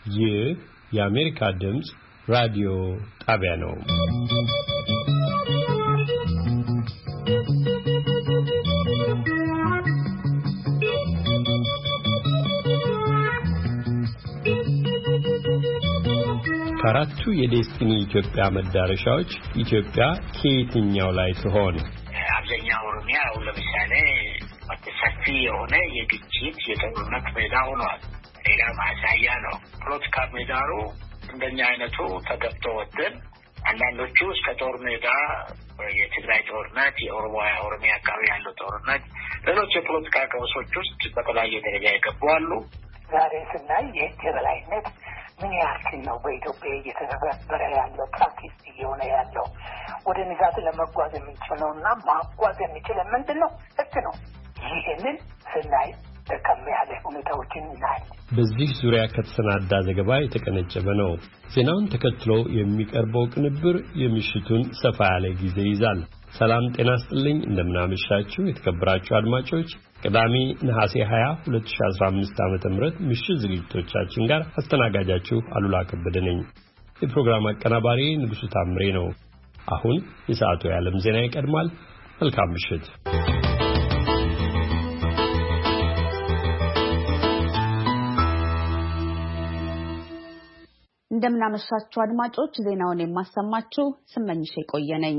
ይህ የአሜሪካ ድምጽ ራዲዮ ጣቢያ ነው። ከአራቱ የዴስቲኒ ኢትዮጵያ መዳረሻዎች ኢትዮጵያ ከየትኛው ላይ ትሆን? አብዛኛው ኦሮሚያ ለምሳሌ ሰፊ የሆነ የግጭት የጦርነት ሜዳ ሆኗል። ሌላ ማሳያ ነው። ፖለቲካ ሜዳሩ እንደኛ አይነቱ ተገብቶ ወጥተን አንዳንዶቹ እስከ ጦር ሜዳ የትግራይ ጦርነት፣ የኦሮሚያ አካባቢ ያለው ጦርነት፣ ሌሎች የፖለቲካ ቀውሶች ውስጥ በተለያየ ደረጃ የገቡ አሉ። ዛሬ ስናይ የህግ የበላይነት ምን ያክል ነው በኢትዮጵያ እየተተገበረ ያለው ፕራክቲስ እየሆነ ያለው ወደ ንጋት ለመጓዝ የምንችለውና ማጓዝ የሚችለው ምንድነው? ህግ ነው። ይህንን ስናይ ተከም ያለ ሁኔታዎችን እናያለን። በዚህ ዙሪያ ከተሰናዳ ዘገባ የተቀነጨበ ነው። ዜናውን ተከትሎ የሚቀርበው ቅንብር የምሽቱን ሰፋ ያለ ጊዜ ይዛል። ሰላም ጤና ይስጥልኝ፣ እንደምናመሻችሁ የተከበራችሁ አድማጮች። ቅዳሜ ነሐሴ 20 2015 ዓ.ም ምሽት ዝግጅቶቻችን ጋር አስተናጋጃችሁ አሉላ ከበደ ነኝ። የፕሮግራም አቀናባሪ ንጉሱ ታምሬ ነው። አሁን የሰዓቱ የዓለም ዜና ይቀድማል። መልካም ምሽት። እንደምናመሻችሁ አድማጮች፣ ዜናውን የማሰማችሁ ስመኝሽ የቆየ ነኝ።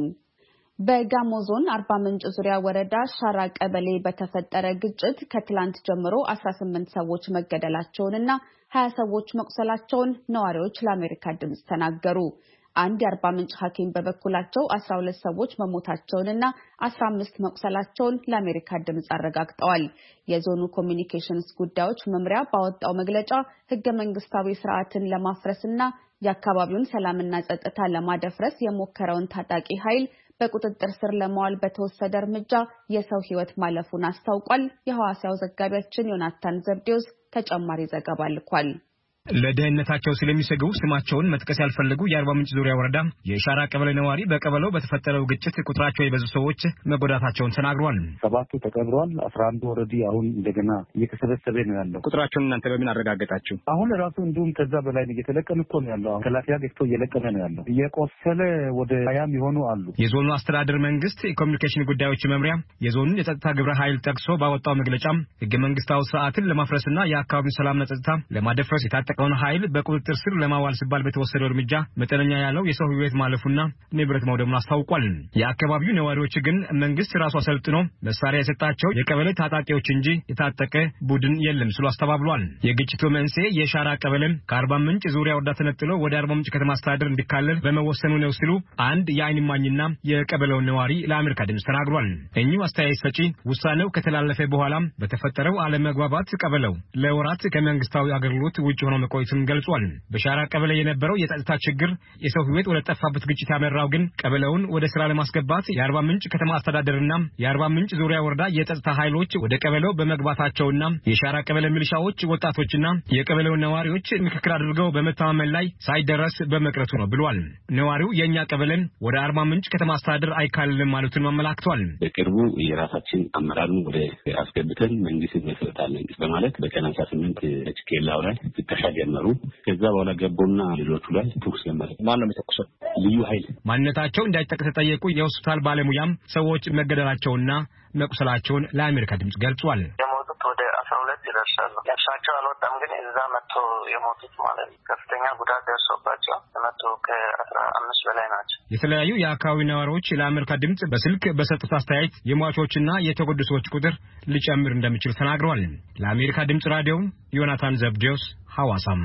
በጋሞ ዞን አርባ ምንጭ ዙሪያ ወረዳ ሻራ ቀበሌ በተፈጠረ ግጭት ከትላንት ጀምሮ 18 ሰዎች መገደላቸውንና 20 ሰዎች መቁሰላቸውን ነዋሪዎች ለአሜሪካ ድምጽ ተናገሩ። አንድ የአርባ ምንጭ ሐኪም በበኩላቸው 12 ሰዎች መሞታቸውንና 15 መቁሰላቸውን ለአሜሪካ ድምጽ አረጋግጠዋል። የዞኑ ኮሚኒኬሽንስ ጉዳዮች መምሪያ ባወጣው መግለጫ ህገ መንግስታዊ ስርዓትን ለማፍረስና የአካባቢውን ሰላምና ጸጥታ ለማደፍረስ የሞከረውን ታጣቂ ኃይል በቁጥጥር ስር ለማዋል በተወሰደ እርምጃ የሰው ህይወት ማለፉን አስታውቋል። የሐዋሳው ዘጋቢያችን ዮናታን ዘብዴዎስ ተጨማሪ ዘገባ ልኳል። ለደህንነታቸው ስለሚሰጉ ስማቸውን መጥቀስ ያልፈለጉ የአርባ ምንጭ ዙሪያ ወረዳ የሻራ ቀበሌ ነዋሪ በቀበሌው በተፈጠረው ግጭት ቁጥራቸው የበዙ ሰዎች መጎዳታቸውን ተናግረዋል። 7 ተቀብረዋል። 11 ኦልሬዲ አሁን እንደገና እየተሰበሰበ ነው ያለው። ቁጥራቸውን እናንተ በምን አረጋገጣችሁ? አሁን ራሱ እንዲሁም ከዛ በላይ እየተለቀመ እኮ ነው ያለው። ከላፊያ ገብቶ እየለቀመ ነው ያለው። እየቆሰለ ወደ 20 የሆኑ አሉ። የዞኑ አስተዳደር መንግስት የኮሚኒኬሽን ጉዳዮች መምሪያ የዞኑን የጸጥታ ግብረ ኃይል ጠቅሶ ባወጣው መግለጫ ህገ መንግስታዊ ስርዓትን ለማፍረስና የአካባቢውን ሰላምና ጸጥታ ለማደፍረስ የታጠቀውን ኃይል በቁጥጥር ስር ለማዋል ሲባል በተወሰደው እርምጃ መጠነኛ ያለው የሰው ህይወት ማለፉና ንብረት መውደሙን አስታውቋል። የአካባቢው ነዋሪዎች ግን መንግስት ራሱ አሰልጥኖ መሳሪያ የሰጣቸው የቀበሌ ታጣቂዎች እንጂ የታጠቀ ቡድን የለም ሲሉ አስተባብሏል። የግጭቱ መንስኤ የሻራ ቀበሌ ከአርባ ምንጭ ዙሪያ ወረዳ ተነጥሎ ወደ አርባ ምንጭ ከተማ አስተዳደር እንዲካለል በመወሰኑ ነው ሲሉ አንድ የዓይን እማኝና የቀበሌው ነዋሪ ለአሜሪካ ድምጽ ተናግሯል። እኚሁ አስተያየት ሰጪ ውሳኔው ከተላለፈ በኋላ በተፈጠረው አለመግባባት ቀበሌው ለወራት ከመንግስታዊ አገልግሎት ውጭ ሆኖ መቆየቱን ገልጿል። በሻራ ቀበሌ የነበረው የጸጥታ ችግር የሰው ህይወት ወደ ጠፋበት ግጭት ያመራው ግን ቀበሌውን ወደ ስራ ለማስገባት የአርባ ምንጭ ከተማ አስተዳደርና የአርባ ምንጭ ዙሪያ ወረዳ የጸጥታ ኃይሎች ወደ ቀበሌው በመግባታቸውና የሻራ ቀበሌ ሚሊሻዎች ወጣቶችና የቀበሌው ነዋሪዎች ምክክር አድርገው በመተማመን ላይ ሳይደረስ በመቅረቱ ነው ብሏል። ነዋሪው የኛ ቀበሌን ወደ አርባ ምንጭ ከተማ አስተዳደር አይካልልም ማለቱን አመላክቷል። በቅርቡ የራሳችን አመራሩን ወደ አስገብተን መንግስት መስርታለን በማለት በቀን 18 ኬላው ላይ ፍተሻ ጀመሩ። ከዛ በኋላ ገቦና ሌሎቹ ላይ ተኩስ ጀመረ። ማን ነው የሚተኩሰው? ልዩ ኃይል። ማንነታቸው እንዳይጠቀስ ተጠየቁ የሆስፒታል ባለሙያም ሰዎች መገደላቸውና መቁሰላቸውን ለአሜሪካ ድምጽ ገልጿል። የሞቱት ወደ 12 ይደርሳሉ። ነፍሳቸው አልወጣም፣ ግን እዛ መጥቶ የሞቱት ማለት ከፍተኛ ጉዳት ደርሶባቸው መጥቶ ከ15 በላይ ናቸው። የተለያዩ የአካባቢ ነዋሪዎች ለአሜሪካ ድምጽ በስልክ በሰጡት አስተያየት የሟቾችና የተጎዱ ሰዎች ቁጥር ሊጨምር እንደሚችል ተናግረዋል። ለአሜሪካ ድምጽ ራዲዮ ዮናታን ዘብዴዎስ ሐዋሳም።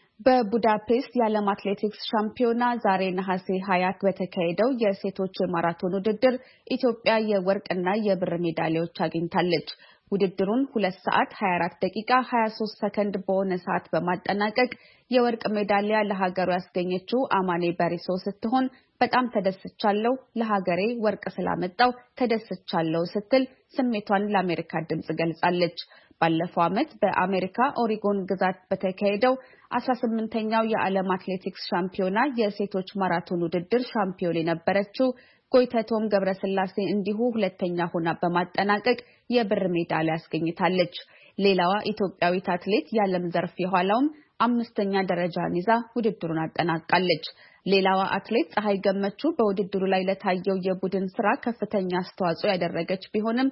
በቡዳፔስት የዓለም አትሌቲክስ ሻምፒዮና ዛሬ ነሐሴ 20 በተካሄደው የሴቶች ማራቶን ውድድር ኢትዮጵያ የወርቅና የብር ሜዳሊያዎች አግኝታለች። ውድድሩን 2 ሰዓት 24 ደቂቃ 23 ሰከንድ በሆነ ሰዓት በማጠናቀቅ የወርቅ ሜዳሊያ ለሀገሩ ያስገኘችው አማኔ በሪሶ ስትሆን በጣም ተደስቻለሁ፣ ለሀገሬ ወርቅ ስላመጣው ተደስቻለሁ ስትል ስሜቷን ለአሜሪካ ድምጽ ገልጻለች። ባለፈው ዓመት በአሜሪካ ኦሪጎን ግዛት በተካሄደው 18ኛው የዓለም አትሌቲክስ ሻምፒዮና የሴቶች ማራቶን ውድድር ሻምፒዮን የነበረችው ጎይተቶም ገብረስላሴ እንዲሁ ሁለተኛ ሆና በማጠናቀቅ የብር ሜዳሊያ አስገኝታለች። ሌላዋ ኢትዮጵያዊት አትሌት ያለም ዘርፍ የኋላውም 5ኛ ደረጃን ይዛ ውድድሩን አጠናቃለች። ሌላዋ አትሌት ፀሐይ ገመቹ በውድድሩ ላይ ለታየው የቡድን ስራ ከፍተኛ አስተዋጽኦ ያደረገች ቢሆንም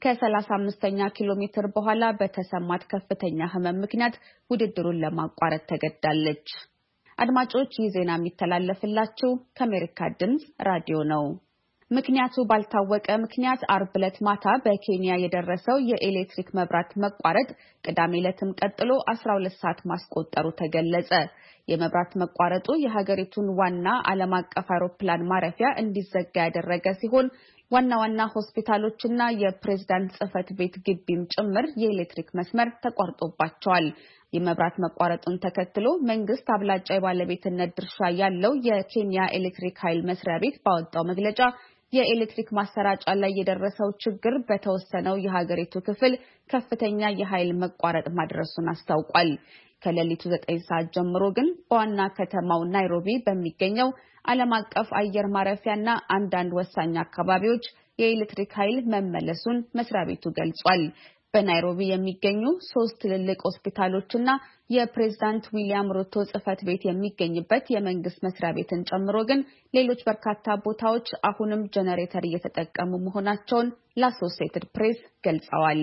ከ35ኛ ኪሎ ሜትር በኋላ በተሰማት ከፍተኛ ህመም ምክንያት ውድድሩን ለማቋረጥ ተገድዳለች። አድማጮች ይህ ዜና የሚተላለፍላችሁ ከአሜሪካ ድምጽ ራዲዮ ነው። ምክንያቱ ባልታወቀ ምክንያት አርብ ዕለት ማታ በኬንያ የደረሰው የኤሌክትሪክ መብራት መቋረጥ ቅዳሜ ዕለትም ቀጥሎ 12 ሰዓት ማስቆጠሩ ተገለጸ። የመብራት መቋረጡ የሀገሪቱን ዋና ዓለም አቀፍ አውሮፕላን ማረፊያ እንዲዘጋ ያደረገ ሲሆን ዋና ሆስፒታሎችና የፕሬዝዳንት ጽሕፈት ቤት ግቢም ጭምር የኤሌክትሪክ መስመር ተቋርጦባቸዋል። የመብራት መቋረጡን ተከትሎ መንግስት አብላጫ የባለቤትነት ድርሻ ያለው የኬንያ ኤሌክትሪክ ኃይል መስሪያ ቤት ባወጣው መግለጫ የኤሌክትሪክ ማሰራጫ ላይ የደረሰው ችግር በተወሰነው የሀገሪቱ ክፍል ከፍተኛ የኃይል መቋረጥ ማድረሱን አስታውቋል። ከሌሊቱ 9 ሰዓት ጀምሮ ግን በዋና ከተማው ናይሮቢ በሚገኘው ዓለም አቀፍ አየር ማረፊያና አንዳንድ ወሳኝ አካባቢዎች የኤሌክትሪክ ኃይል መመለሱን መስሪያ ቤቱ ገልጿል። በናይሮቢ የሚገኙ 3 ትልልቅ ሆስፒታሎችና የፕሬዝዳንት ዊሊያም ሩቶ ጽሕፈት ቤት የሚገኝበት የመንግስት መስሪያ ቤትን ጨምሮ ግን ሌሎች በርካታ ቦታዎች አሁንም ጄኔሬተር እየተጠቀሙ መሆናቸውን ለአሶሲኤትድ ፕሬስ ገልጸዋል።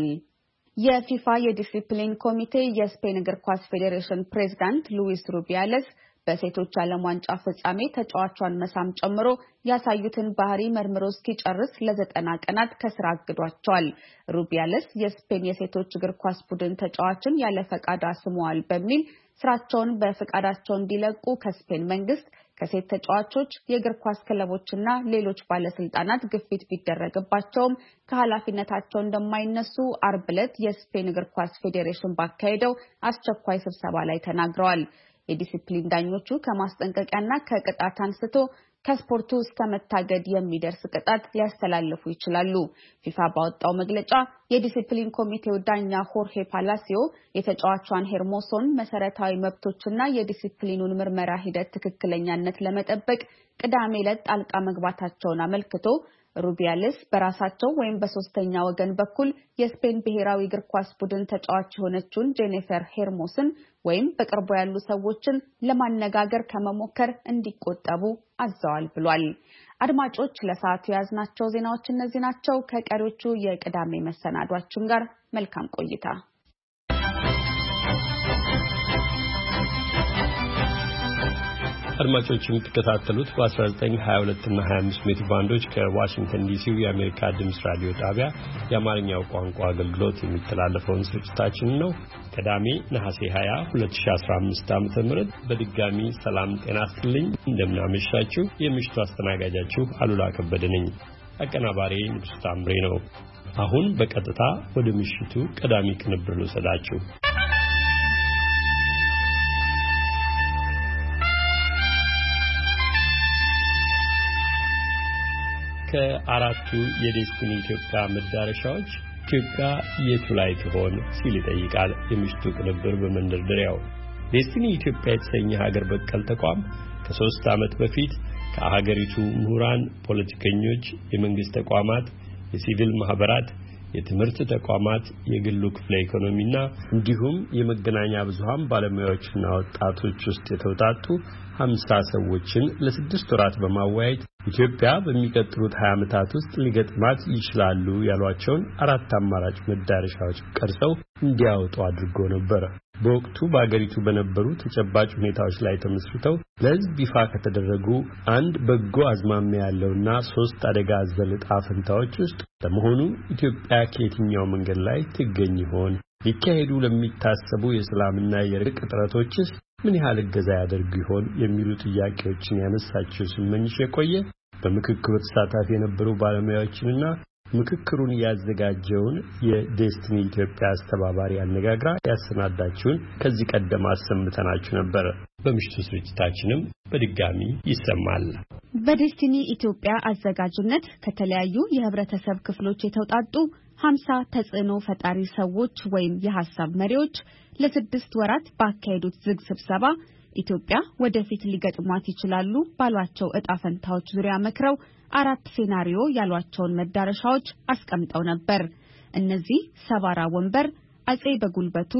የፊፋ የዲሲፕሊን ኮሚቴ የስፔን እግር ኳስ ፌዴሬሽን ፕሬዝዳንት ሉዊስ ሩቢያለስ በሴቶች ዓለም ዋንጫ ፍጻሜ ተጫዋቿን መሳም ጨምሮ ያሳዩትን ባህሪ መርምሮ እስኪጨርስ ለ90 ቀናት ከስራ አግዷቸዋል። ሩቢያለስ የስፔን የሴቶች እግር ኳስ ቡድን ተጫዋችን ያለ ፈቃድ አስመዋል በሚል ስራቸውን በፈቃዳቸው እንዲለቁ ከስፔን መንግስት፣ ከሴት ተጫዋቾች፣ የእግር ኳስ ክለቦችና ሌሎች ባለስልጣናት ግፊት ቢደረግባቸውም ከኃላፊነታቸው እንደማይነሱ አርብ ዕለት የስፔን እግር ኳስ ፌዴሬሽን ባካሄደው አስቸኳይ ስብሰባ ላይ ተናግረዋል። የዲሲፕሊን ዳኞቹ ከማስጠንቀቂያና ከቅጣት አንስቶ ከስፖርቱ እስከ መታገድ የሚደርስ ቅጣት ሊያስተላልፉ ይችላሉ። ፊፋ ባወጣው መግለጫ የዲሲፕሊን ኮሚቴው ዳኛ ሆርሄ ፓላሲዮ የተጫዋቿን ሄርሞሶን መሰረታዊ መብቶችና የዲሲፕሊኑን ምርመራ ሂደት ትክክለኛነት ለመጠበቅ ቅዳሜ ዕለት ጣልቃ መግባታቸውን አመልክቶ ሩቢያለስ በራሳቸው ወይም በሶስተኛ ወገን በኩል የስፔን ብሔራዊ እግር ኳስ ቡድን ተጫዋች የሆነችውን ጄኒፈር ሄርሞስን ወይም በቅርቡ ያሉ ሰዎችን ለማነጋገር ከመሞከር እንዲቆጠቡ አዘዋል ብሏል። አድማጮች ለሰዓቱ የያዝናቸው ዜናዎች እነዚህ ናቸው። ከቀሪዎቹ የቅዳሜ መሰናዷችን ጋር መልካም ቆይታ። አድማጮች የምትከታተሉት በ1922 እና 25 ሜትር ባንዶች ከዋሽንግተን ዲሲው የአሜሪካ ድምፅ ራዲዮ ጣቢያ የአማርኛው ቋንቋ አገልግሎት የሚተላለፈውን ስርጭታችን ነው። ቅዳሜ ነሐሴ 20 2015 ዓ.ም በድጋሚ ሰላም ጤና ይስጥልኝ። እንደምናመሻችሁ። የምሽቱ አስተናጋጃችሁ አሉላ ከበደ ነኝ። አቀናባሪ ንጉስ ታምሬ ነው። አሁን በቀጥታ ወደ ምሽቱ ቀዳሚ ቅንብር ልውሰዳችሁ። ከአራቱ የዴስቲኒ ኢትዮጵያ መዳረሻዎች ኢትዮጵያ የቱ ላይ ትሆን ሲል ይጠይቃል የምሽቱ ቅንብር በመንደርደሪያው። ዴስቲኒ ኢትዮጵያ የተሰኘ ሀገር በቀል ተቋም ከ3 ዓመት በፊት ከሀገሪቱ ምሁራን፣ ፖለቲከኞች፣ የመንግስት ተቋማት፣ የሲቪል ማህበራት፣ የትምህርት ተቋማት፣ የግሉ ክፍለ ኢኮኖሚና እንዲሁም የመገናኛ ብዙሃን ባለሙያዎችና ወጣቶች ውስጥ የተውጣጡ 50 ሰዎችን ለ6 ወራት በማወያየት ኢትዮጵያ በሚቀጥሉት 20 ዓመታት ውስጥ ሊገጥማት ይችላሉ ያሏቸውን 4 አማራጭ መዳረሻዎች ቀርጸው እንዲያወጡ አድርጎ ነበር። በወቅቱ በአገሪቱ በነበሩ ተጨባጭ ሁኔታዎች ላይ ተመስርተው ለሕዝብ ይፋ ከተደረጉ አንድ በጎ አዝማሚያ ያለውና 3 አደጋ አዘል ዕጣ ፈንታዎች ውስጥ ለመሆኑ ኢትዮጵያ ከየትኛው መንገድ ላይ ትገኝ ይሆን? ሊካሄዱ ለሚታሰቡ የሰላምና የእርቅ ጥረቶችስ ምን ያህል እገዛ ያደርጉ ይሆን የሚሉ ጥያቄዎችን ያነሳችው ስመኝሽ የቆየ በምክክሩ ተሳታፊ የነበሩ ባለሙያዎችንና ምክክሩን ያዘጋጀውን የዴስቲኒ ኢትዮጵያ አስተባባሪ አነጋግራ ያሰናዳችውን ከዚህ ቀደም አሰምተናችሁ ነበር። በምሽቱ ስርጭታችንም በድጋሚ ይሰማል። በዴስቲኒ ኢትዮጵያ አዘጋጅነት ከተለያዩ የህብረተሰብ ክፍሎች የተውጣጡ 50 ተጽዕኖ ፈጣሪ ሰዎች ወይም የሐሳብ መሪዎች ለ6 ወራት ባካሄዱት ዝግ ስብሰባ ኢትዮጵያ ወደፊት ሊገጥሟት ይችላሉ ባሏቸው ዕጣ ፈንታዎች ዙሪያ መክረው 4 ሴናሪዮ ያሏቸውን መዳረሻዎች አስቀምጠው ነበር። እነዚህ ሰባራ ወንበር፣ አጼ በጉልበቱ፣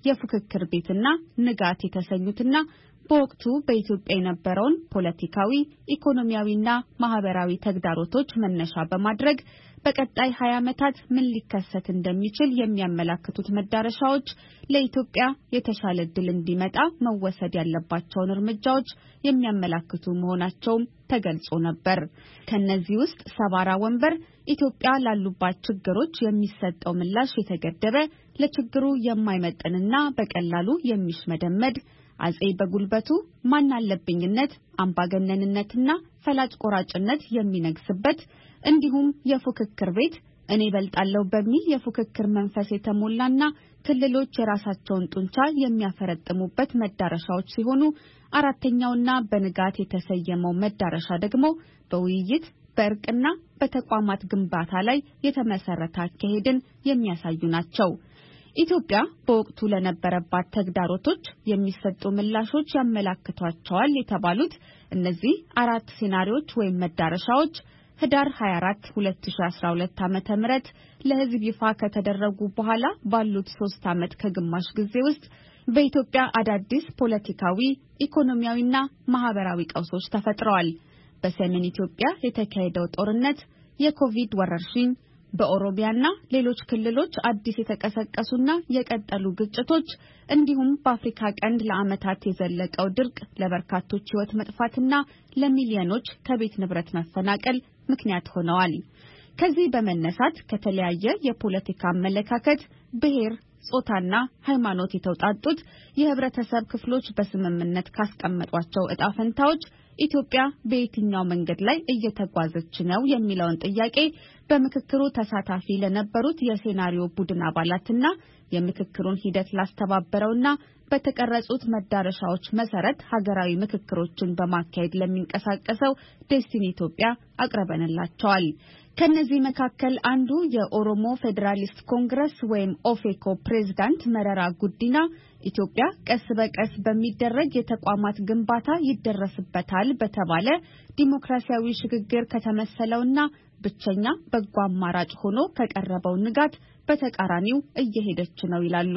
የፉክክር ቤትና ንጋት የተሰኙትና በወቅቱ በኢትዮጵያ የነበረውን ፖለቲካዊ፣ ኢኮኖሚያዊና ማህበራዊ ተግዳሮቶች መነሻ በማድረግ በቀጣይ 20 ዓመታት ምን ሊከሰት እንደሚችል የሚያመላክቱት መዳረሻዎች ለኢትዮጵያ የተሻለ ዕድል እንዲመጣ መወሰድ ያለባቸውን እርምጃዎች የሚያመላክቱ መሆናቸውም ተገልጾ ነበር። ከነዚህ ውስጥ ሰባራ ወንበር ኢትዮጵያ ላሉባት ችግሮች የሚሰጠው ምላሽ የተገደበ፣ ለችግሩ የማይመጥንና በቀላሉ የሚሽመደመድ፣ አጼ በጉልበቱ ማን አለብኝነት፣ አምባገነንነትና ፈላጭ ቆራጭነት የሚነግስበት እንዲሁም የፉክክር ቤት እኔ በልጣለሁ በሚል የፉክክር መንፈስ የተሞላና ክልሎች የራሳቸውን ጡንቻ የሚያፈረጥሙበት መዳረሻዎች ሲሆኑ አራተኛውና በንጋት የተሰየመው መዳረሻ ደግሞ በውይይት በእርቅና በተቋማት ግንባታ ላይ የተመሰረተ አካሄድን የሚያሳዩ ናቸው። ኢትዮጵያ በወቅቱ ለነበረባት ተግዳሮቶች የሚሰጡ ምላሾች ያመላክቷቸዋል የተባሉት እነዚህ አራት ሴናሪዎች ወይም መዳረሻዎች ህዳር 24 2012 ዓ.ም ለህዝብ ይፋ ከተደረጉ በኋላ ባሉት 3 ዓመት ከግማሽ ጊዜ ውስጥ በኢትዮጵያ አዳዲስ ፖለቲካዊ፣ ኢኮኖሚያዊና ማህበራዊ ቀውሶች ተፈጥረዋል። በሰሜን ኢትዮጵያ የተካሄደው ጦርነት፣ የኮቪድ ወረርሽኝ፣ በኦሮሚያና ሌሎች ክልሎች አዲስ የተቀሰቀሱና የቀጠሉ ግጭቶች እንዲሁም በአፍሪካ ቀንድ ለዓመታት የዘለቀው ድርቅ ለበርካቶች ህይወት መጥፋትና ለሚሊዮኖች ከቤት ንብረት መፈናቀል ምክንያት ሆነዋል። ከዚህ በመነሳት ከተለያየ የፖለቲካ አመለካከት፣ ብሔር፣ ጾታና ሃይማኖት የተውጣጡት የህብረተሰብ ክፍሎች በስምምነት ካስቀመጧቸው ዕጣ ፈንታዎች ኢትዮጵያ በየትኛው መንገድ ላይ እየተጓዘች ነው የሚለውን ጥያቄ በምክክሩ ተሳታፊ ለነበሩት የሴናሪዮ ቡድን አባላትና የምክክሩን ሂደት ላስተባበረውና በተቀረጹት መዳረሻዎች መሰረት ሀገራዊ ምክክሮችን በማካሄድ ለሚንቀሳቀሰው ዴስቲኒ ኢትዮጵያ አቅርበንላቸዋል። ከነዚህ መካከል አንዱ የኦሮሞ ፌዴራሊስት ኮንግረስ ወይም ኦፌኮ ፕሬዝዳንት መረራ ጉዲና ኢትዮጵያ ቀስ በቀስ በሚደረግ የተቋማት ግንባታ ይደረስበታል በተባለ ዲሞክራሲያዊ ሽግግር ከተመሰለውና ብቸኛ በጎ አማራጭ ሆኖ ከቀረበው ንጋት በተቃራኒው እየሄደች ነው ይላሉ።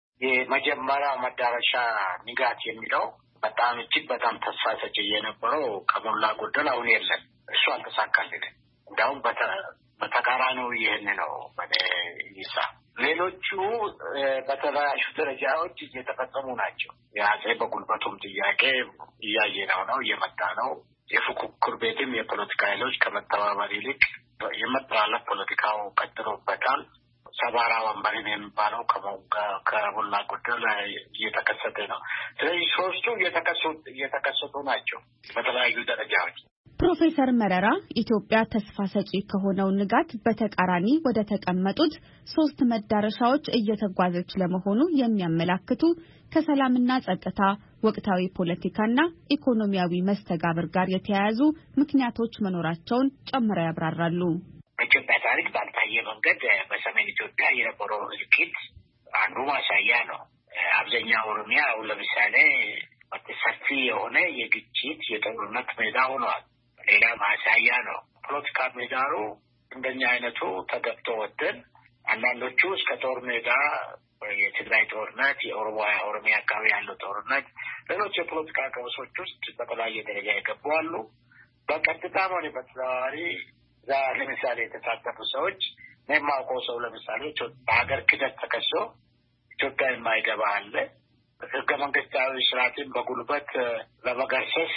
የመጀመሪያው መዳረሻ ንጋት የሚለው በጣም እጅግ በጣም ተስፋ ሰጪ የነበረው ከሞላ ጎደል አሁን የለም። እሱ አልተሳካልንም። እንዳውም በተቃራኒው ይህን ነው በይሳ ሌሎቹ በተለያዩ ደረጃዎች እየተፈጸሙ ናቸው። የአጼ በጉልበቱም ጥያቄ እያየነው ነው፣ እየመጣ ነው። የፉክክር ቤትም የፖለቲካ ኃይሎች ከመተባበር ይልቅ የመጠላለፍ ፖለቲካው ቀጥሎበታል። ሰባራ ወንበርን የሚባለው ከሞላ ጎደል እየተከሰተ ነው። ስለዚህ ሶስቱ እየተከሰቱ ናቸው በተለያዩ ደረጃዎች። ፕሮፌሰር መረራ ኢትዮጵያ ተስፋ ሰጪ ከሆነው ንጋት በተቃራኒ ወደ ተቀመጡት 3 መዳረሻዎች እየተጓዘች ለመሆኑ የሚያመላክቱ ከሰላምና ጸጥታ፣ ወቅታዊ ፖለቲካና ኢኮኖሚያዊ መስተጋብር ጋር የተያያዙ ምክንያቶች መኖራቸውን ጨምረው ያብራራሉ። በኢትዮጵያ ታሪክ ባልታየ መንገድ በሰሜን ኢትዮጵያ የነበረው እልቂት አንዱ ማሳያ ነው። አብዛኛው ኦሮሚያ አሁን ለምሳሌ ሰፊ የሆነ የግጭት የጦርነት ሜዳ ሆኗል። ሌላ ማሳያ ነው። ፖለቲካ ሜዳሩ እንደኛ አይነቱ ተገብቶ ወጥተን አንዳንዶቹ እስከ ጦር ሜዳ የትግራይ ጦርነት፣ የኦሮሚያ አካባቢ ያለው ጦርነት፣ ሌሎች የፖለቲካ ቀውሶች ውስጥ በተለያየ ደረጃ የገቡ አሉ። በቀጥታ ሆነ በተዘዋዋሪ ለምሳሌ የተሳተፉ ሰዎች የማውቀው ሰው ለምሳሌ በሀገር ክደት ተከሶ ኢትዮጵያ የማይገባ አለ። ህገ መንግስታዊ ስርዓትን በጉልበት ለመገርሰስ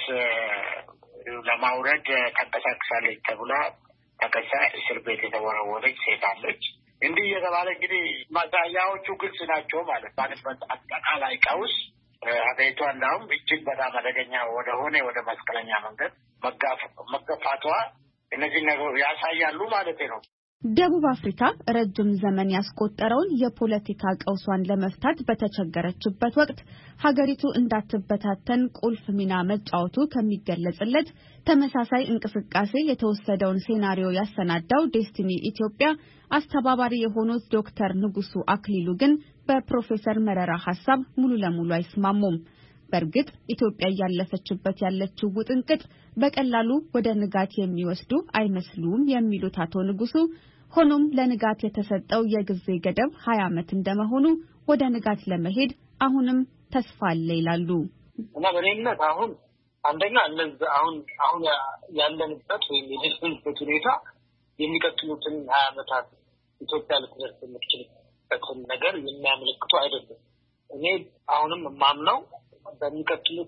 ለማውረድ ተንቀሳቅሳለች ተብላ ተከሳ እስር ቤት የተወረወረች ሴት አለች። እንዲህ እየተባለ እንግዲህ ማሳያዎቹ ግልጽ ናቸው ማለት ባለበት አጠቃላይ ቀውስ ሀገሪቷ እንዳውም እጅግ በጣም አደገኛ ወደ መስቀለኛ መንገድ መገፋቷ እነዚህ ነገሮች ያሳያሉ ማለት ነው። ደቡብ አፍሪካ ረጅም ዘመን ያስቆጠረውን የፖለቲካ ቀውሷን ለመፍታት በተቸገረችበት ወቅት ሀገሪቱ እንዳትበታተን ቁልፍ ሚና መጫወቱ ከሚገለጽለት ተመሳሳይ እንቅስቃሴ የተወሰደውን ሴናሪዮ ያሰናዳው ዴስቲኒ ኢትዮጵያ አስተባባሪ የሆኑት ዶክተር ንጉሱ አክሊሉ ግን በፕሮፌሰር መረራ ሐሳብ ሙሉ ለሙሉ አይስማሙም። በእርግጥ ኢትዮጵያ እያለፈችበት ያለችው ውጥንቅጥ በቀላሉ ወደ ንጋት የሚወስዱ አይመስሉም የሚሉት አቶ ንጉሱ ሆኖም ለንጋት የተሰጠው የጊዜ ገደብ 20 ዓመት እንደመሆኑ ወደ ንጋት ለመሄድ አሁንም ተስፋ አለ ይላሉ። እና በእኔነት አሁን አንደኛ እነዚህ አሁን ያለንበት ወይም የደረስንበት ሁኔታ የሚቀጥሉትን 20 ዓመታት ኢትዮጵያ ልትደርስ የምትችልበትን ነገር የሚያመለክቱ አይደለም። እኔ አሁንም የማምነው በሚቀጥሉት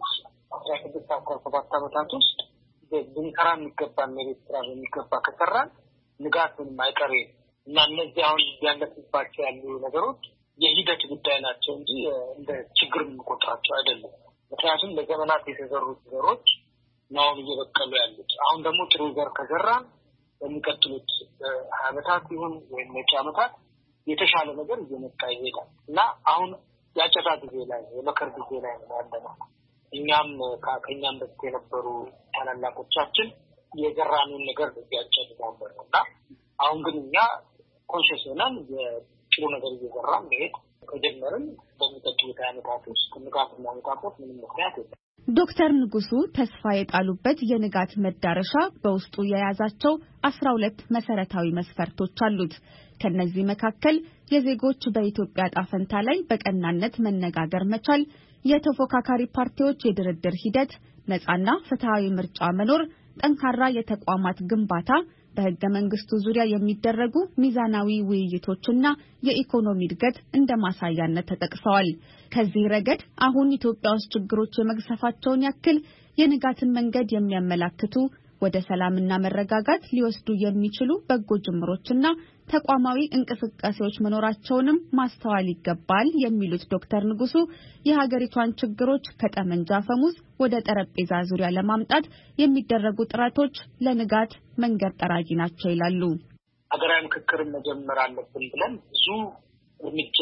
16-17 ዓመታት ውስጥ ብንሰራ የሚገባን የቤት ስራ የሚገባ ከሰራን ንጋት ምንም አይቀሬ እና እነዚህ አሁን ያለንባቸው ያሉ ነገሮች የሂደት ጉዳይ ናቸው እንጂ እንደ ችግር የምንቆጥራቸው አይደለም። ምክንያቱም ለዘመናት የተዘሩ ዘሮች ነው እየበቀሉ ያሉት። አሁን ደግሞ ጥሩ ዘር ከዘራን በሚቀጥሉት ዓመታት ይሁን ወይም መጪ ዓመታት የተሻለ ነገር እየመጣ ይሄዳል እና አሁን ያጨዳ ጊዜ ላይ የመከር ጊዜ ላይ ነው ያለነው። እኛም ከኛም በፊት የነበሩ ታላላቆቻችን የዘራነውን ነገር ያጨዱ ነበርና አሁን ግን እኛ ኮንሽስ ሆነን የጥሩ ነገር እየዘራን መሄድ ከጀመርን በሚቀጥሉት ዓመታት ውስጥ ንጋት ማምጣት ምንም ምክንያት የለም። ዶክተር ንጉሱ ተስፋ የጣሉበት የንጋት መዳረሻ በውስጡ የያዛቸው 12 መሰረታዊ መስፈርቶች አሉት። ከነዚህ መካከል የዜጎች በኢትዮጵያ ጣፈንታ ላይ በቀናነት መነጋገር መቻል፣ የተፎካካሪ ፓርቲዎች የድርድር ሂደት፣ ነፃና ፍትሃዊ ምርጫ መኖር፣ ጠንካራ የተቋማት ግንባታ፣ በህገ መንግስቱ ዙሪያ የሚደረጉ ሚዛናዊ ውይይቶችና የኢኮኖሚ እድገት እንደ ማሳያነት ተጠቅሰዋል። ከዚህ ረገድ አሁን ኢትዮጵያ ውስጥ ችግሮች የመግሰፋቸውን ያክል የንጋትን መንገድ የሚያመላክቱ ወደ ሰላምና መረጋጋት ሊወስዱ የሚችሉ በጎ ጅምሮችና ተቋማዊ እንቅስቃሴዎች መኖራቸውንም ማስተዋል ይገባል የሚሉት ዶክተር ንጉሱ የሀገሪቷን ችግሮች ከጠመንጃ አፈሙዝ ወደ ጠረጴዛ ዙሪያ ለማምጣት የሚደረጉ ጥረቶች ለንጋት መንገድ ጠራጊ ናቸው ይላሉ። ሀገራዊ ምክክር መጀመር አለብን ብለን ብዙ እርምጃ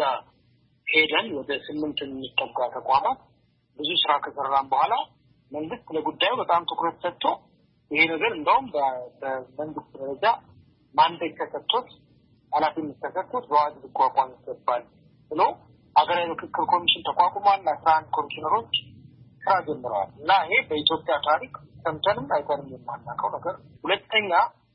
ሄደን ወደ 8 የሚጠጋ ተቋማት ብዙ ስራ ከሰራን በኋላ መንግስት ለጉዳዩ በጣም ትኩረት ሰጥቶ ይሄ ነገር እንደውም በመንግስት ደረጃ ማንዴት ተሰጥቶት ኃላፊነት ተሰጥቶት በአዋጅ ሊቋቋም ይገባል ብሎ ሀገራዊ ምክክር ኮሚሽን ተቋቁሟል። 11 ኮሚሽነሮች ስራ ጀምረዋል እና ይሄ በኢትዮጵያ ታሪክ ሰምተንም አይተንም የማናውቀው ነገር። ሁለተኛ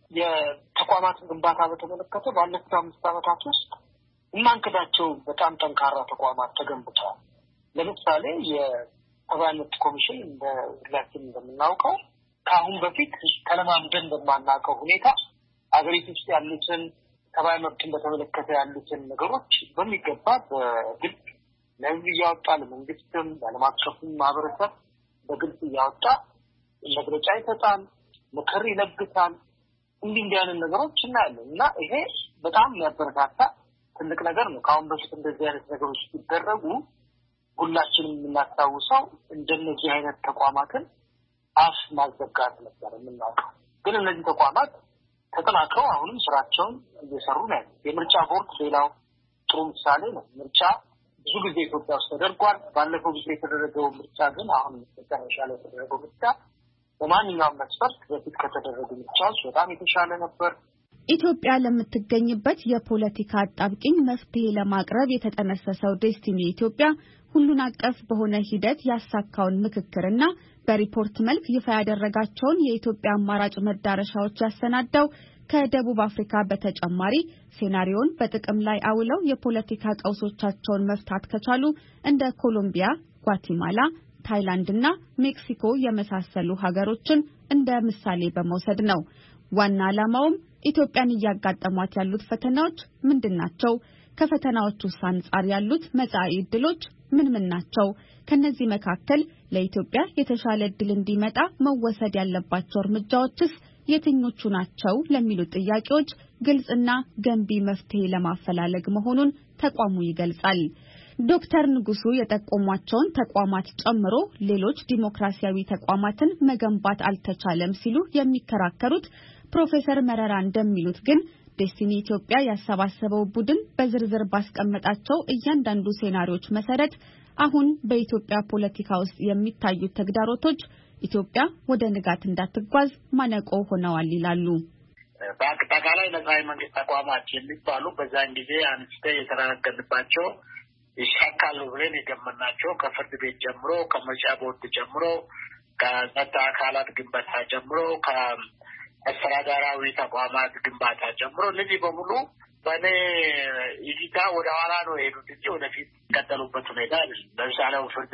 የተቋማትን ግንባታ በተመለከተ ባለፉት 5 ዓመታት ውስጥ የማንከዳቸው በጣም ጠንካራ ተቋማት ተገንብተዋል። ለምሳሌ የሰብአዊ መብት ኮሚሽን ሁላችንም እንደምናውቀው ከአሁን በፊት ተለማምደን በማናውቀው ሁኔታ አገሪቱ ውስጥ ያሉትን ሰብአዊ መብትን በተመለከተ ያሉትን ነገሮች በሚገባ በግልጽ ለህዝብ እያወጣ ለመንግስትም ለዓለም አቀፉ ማህበረሰብ በግልጽ እያወጣ መግለጫ ይሰጣል፣ ምክር ይለግሳል። እንዲህ አይነት ነገሮች እናያለን እና ይሄ በጣም የሚያበረታታ ትልቅ ነገር ነው። ከአሁን በፊት እንደዚህ አይነት ነገሮች ሲደረጉ ሁላችንም የምናስታውሰው እንደነዚህ አይነት ተቋማትን አፍ ማዘጋት ነበር የምናውቀው። ግን እነዚህ ተቋማት ተጠናክረው አሁንም ስራቸውን እየሰሩ ነው። የምርጫ ቦርድ ሌላው ጥሩ ምሳሌ ነው። ምርጫ ብዙ ጊዜ ኢትዮጵያ ውስጥ ተደርጓል። ባለፈው ጊዜ የተደረገው ምርጫ ግን አሁን መጨረሻ ላይ የተደረገው ምርጫ በማንኛውም መስፈርት በፊት ከተደረጉ ምርጫዎች በጣም የተሻለ ነበር። ኢትዮጵያ ለምትገኝበት የፖለቲካ አጣብቂኝ መፍትሄ ለማቅረብ የተጠነሰሰው ዴስቲኒ ኢትዮጵያ ሁሉን አቀፍ በሆነ ሂደት ያሳካውን ምክክርና በሪፖርት መልክ ይፋ ያደረጋቸውን የኢትዮጵያ አማራጭ መዳረሻዎች ያሰናዳው ከደቡብ አፍሪካ በተጨማሪ ሴናሪዮን በጥቅም ላይ አውለው የፖለቲካ ቀውሶቻቸውን መፍታት ከቻሉ እንደ ኮሎምቢያ፣ ጓቲማላ፣ ታይላንድና ሜክሲኮ የመሳሰሉ ሀገሮችን እንደ ምሳሌ በመውሰድ ነው። ዋና ዓላማውም ኢትዮጵያን እያጋጠሟት ያሉት ፈተናዎች ምንድናቸው? ከፈተናዎቹ አንጻር ያሉት መጻኢ ዕድሎች ምን ናቸው? ከነዚህ መካከል ለኢትዮጵያ የተሻለ ዕድል እንዲመጣ መወሰድ ያለባቸው እርምጃዎችስ የትኞቹ ናቸው ለሚሉት ጥያቄዎች ግልጽና ገንቢ መፍትሄ ለማፈላለግ መሆኑን ተቋሙ ይገልጻል። ዶክተር ንጉሱ የጠቆሟቸውን ተቋማት ጨምሮ ሌሎች ዲሞክራሲያዊ ተቋማትን መገንባት አልተቻለም ሲሉ የሚከራከሩት ፕሮፌሰር መረራ እንደሚሉት ግን ዴስቲኒ ኢትዮጵያ ያሰባሰበው ቡድን በዝርዝር ባስቀመጣቸው እያንዳንዱ ሴናሪዎች መሰረት አሁን በኢትዮጵያ ፖለቲካ ውስጥ የሚታዩት ተግዳሮቶች ኢትዮጵያ ወደ ንጋት እንዳትጓዝ ማነቆ ሆነዋል ይላሉ። በአጠቃላይ ነፃ የመንግስት ተቋማት የሚባሉ በዛን ጊዜ አንስተ የተናገርንባቸው ይሻካሉ ብለን የገመናቸው ከፍርድ ቤት ጀምሮ ከምርጫ ቦርድ ጀምሮ ከጸጥታ አካላት ግንባታ ጀምሮ ከአስተዳደራዊ ተቋማት ግንባታ ጀምሮ እነዚህ በሙሉ በእኔ እይታ ወደ ኋላ ነው የሄዱት እንጂ ወደፊት ቀጠሉበት ሁኔታ አይደለም። ለምሳሌ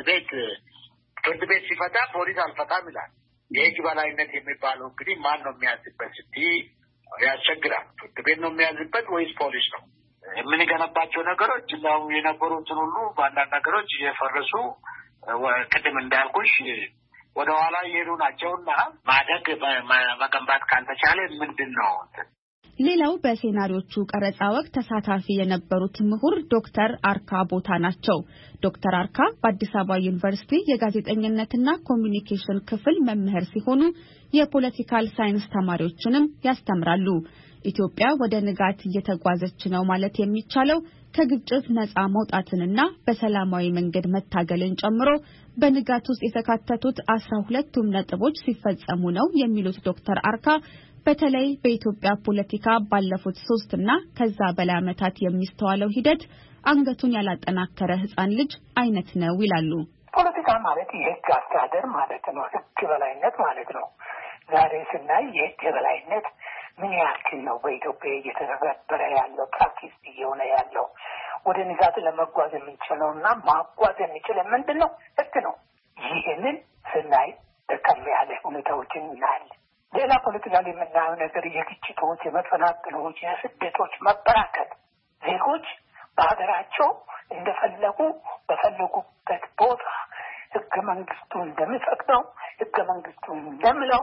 ፍርድ ቤት ሲፈታ ፖሊስ አልፈታም ይላል። የህግ በላይነት የሚባለው እንግዲህ ማን ነው የሚያዝበት ስትይ ያስቸግራል። ፍርድ ቤት ነው የሚያዝበት ወይስ ፖሊስ ነው? የምንገነባቸው ነገሮች ነው የነበሩትን ሁሉ በአንዳንድ ነገሮች እየፈረሱ ቅድም እንዳልኩሽ ወደ ኋላ እየሄዱ ናቸውና ማደግ መገንባት ካልተቻለ ምንድን ነው? ሌላው በሴናሪዎቹ ቀረጻ ወቅት ተሳታፊ የነበሩት ምሁር ዶክተር አርካ ቦታ ናቸው። ዶክተር አርካ በአዲስ አበባ ዩኒቨርሲቲ የጋዜጠኝነትና ኮሚኒኬሽን ክፍል መምህር ሲሆኑ የፖለቲካል ሳይንስ ተማሪዎችንም ያስተምራሉ። ኢትዮጵያ ወደ ንጋት እየተጓዘች ነው ማለት የሚቻለው ከግጭት ነፃ መውጣትንና በሰላማዊ መንገድ መታገልን ጨምሮ በንጋት ውስጥ የተካተቱት 12ቱም ነጥቦች ሲፈጸሙ ነው የሚሉት ዶክተር አርካ በተለይ በኢትዮጵያ ፖለቲካ ባለፉት 3 እና ከዛ በላይ ዓመታት የሚስተዋለው ሂደት አንገቱን ያላጠናከረ ሕፃን ልጅ አይነት ነው ይላሉ። ፖለቲካ ማለት የህግ አስተዳደር ማለት ነው። ህግ በላይነት ማለት ነው። ዛሬ ስናይ የህግ በላይነት ምን ያክል ነው በኢትዮጵያ እየተተገበረ ያለው ፕራክቲስ እየሆነ ያለው? ወደ ንጋት ለመጓዝ የምንችለውና ማጓዝ የሚችለው ምንድን ነው? ህግ ነው። ይህንን ስናይ ደከም ያለ ሁኔታዎችን እናያለን። ሌላ ፖለቲካሊ የምናየው ነገር የግጭቶች፣ የመፈናቀሎች፣ የስደቶች መበራከት፣ ዜጎች በሀገራቸው እንደፈለጉ በፈለጉበት ቦታ ህገ መንግስቱ እንደሚፈቅደው ህገ መንግስቱ እንደሚለው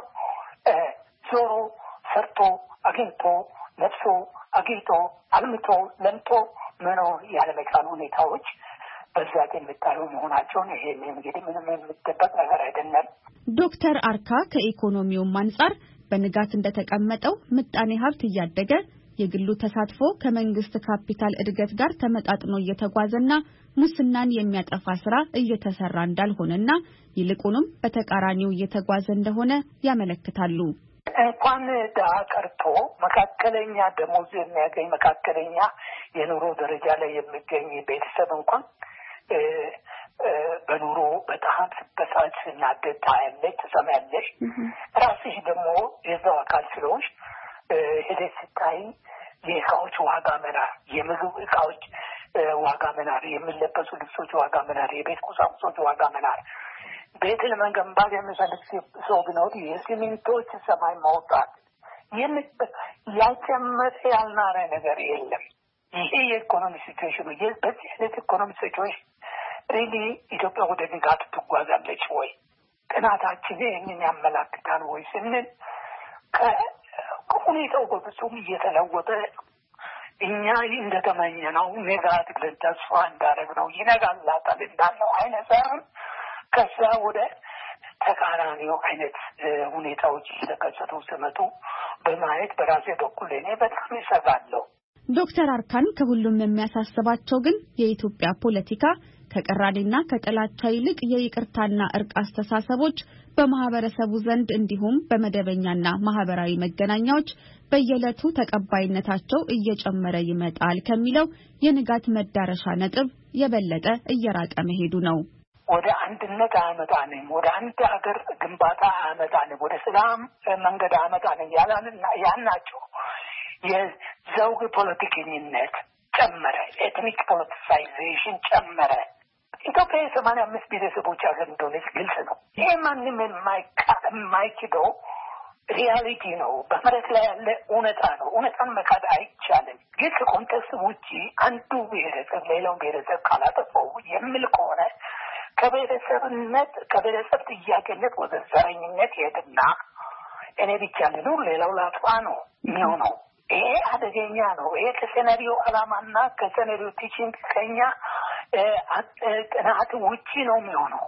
ዞሮ ሰርቶ አግኝቶ ለብሶ አግኝቶ አልምቶ ለምቶ መኖር ያለመቻል ሁኔታዎች በዛት የሚታዩ መሆናቸውን ይሄን እንግዲህ ምንም የሚደበቅ ነገር አይደለም። ዶክተር አርካ ከኢኮኖሚውም አንጻር በንጋት እንደተቀመጠው ምጣኔ ሀብት እያደገ የግሉ ተሳትፎ ከመንግስት ካፒታል እድገት ጋር ተመጣጥኖ እየተጓዘና ሙስናን የሚያጠፋ ስራ እየተሰራ እንዳልሆነና ይልቁንም በተቃራኒው እየተጓዘ እንደሆነ ያመለክታሉ። እንኳን ድሀ ቀርቶ መካከለኛ ደሞዝ የሚያገኝ መካከለኛ የኑሮ ደረጃ ላይ የሚገኝ ቤተሰብ እንኳን በኑሮ በጣም ስበሳጭ ስናደድ ታያለች፣ ትሰማያለች። ራስሽ ደግሞ የዛው አካል ስለሆንሽ ሄደሽ ስታይ የእቃዎች ዋጋ መናር፣ የምግብ እቃዎች ዋጋ መናር፣ የሚለበሱ ልብሶች ዋጋ መናር፣ የቤት ቁሳቁሶች ዋጋ መናር፣ ቤት ለመገንባት የሚፈልግ ሰው ቢኖር የሲሚንቶች ሰማይ ማውጣት ያልጨመረ ያልናረ ነገር የለም። ይሄ የኢኮኖሚ ሲቹዌሽኑ በዚህ አይነት ኢኮኖሚ ሲቹዌሽን ሪሊ ኢትዮጵያ ወደ ንጋት ትጓዛለች ወይ? ጥናታችን ይህንን ያመላክታል ወይ ስንል ከሁኔታው በፍጹም እየተለወጠ እኛ እንደተመኘ ነው ንጋት ብለን ተስፋ እንዳደረግነው ይነጋላታል እንዳለው አይነት ሳይሆን ከዛ ወደ ተቃራኒው አይነት ሁኔታዎች እየተከሰቱ ሲመጡ በማየት በራሴ በኩል እኔ በጣም ይሰጋለሁ። ዶክተር አርካን ከሁሉም የሚያሳስባቸው ግን የኢትዮጵያ ፖለቲካ ከቅራኔና ከጥላቻ ይልቅ የይቅርታና እርቅ አስተሳሰቦች በማህበረሰቡ ዘንድ እንዲሁም በመደበኛና ማህበራዊ መገናኛዎች በየዕለቱ ተቀባይነታቸው እየጨመረ ይመጣል ከሚለው የንጋት መዳረሻ ነጥብ የበለጠ እየራቀ መሄዱ ነው። ወደ አንድነት አመጣንም፣ ወደ አንድ ሀገር ግንባታ አመጣንም፣ ወደ ሰላም መንገድ አመጣንም ያልናቸው የዘውግ ፖለቲከኝነት ጨመረ፣ ኤትኒክ ፖለቲሳይዜሽን ጨመረ። ኢትዮጵያ 85 ብሔረሰቦች ሀገር እንደሆነች ግልጽ ነው። ይሄ ማንም የማይክደው ሪያሊቲ ነው። በመሬት ላይ ያለ እውነታ ነው። እውነታን መካድ አይቻልም። ግን ከኮንቴክስት ውጪ አንዱ ብሔረሰብ ሌላውን ብሔረሰብ ካላጠፋው የሚል ከሆነ ከብሔረሰብ ጥያቄነት ወደ ዘረኝነት ይሄድና እኔ ብቻ ልኑር ሌላው ላጥፋ ነው የሚሆነው። ይሄ አደገኛ ነው። ይሄ ከሴናሪዮ ዓላማና ከሴናሪዮ ቲቺንግ ከኛ ጥናት ውጪ ነው የሚሆነው።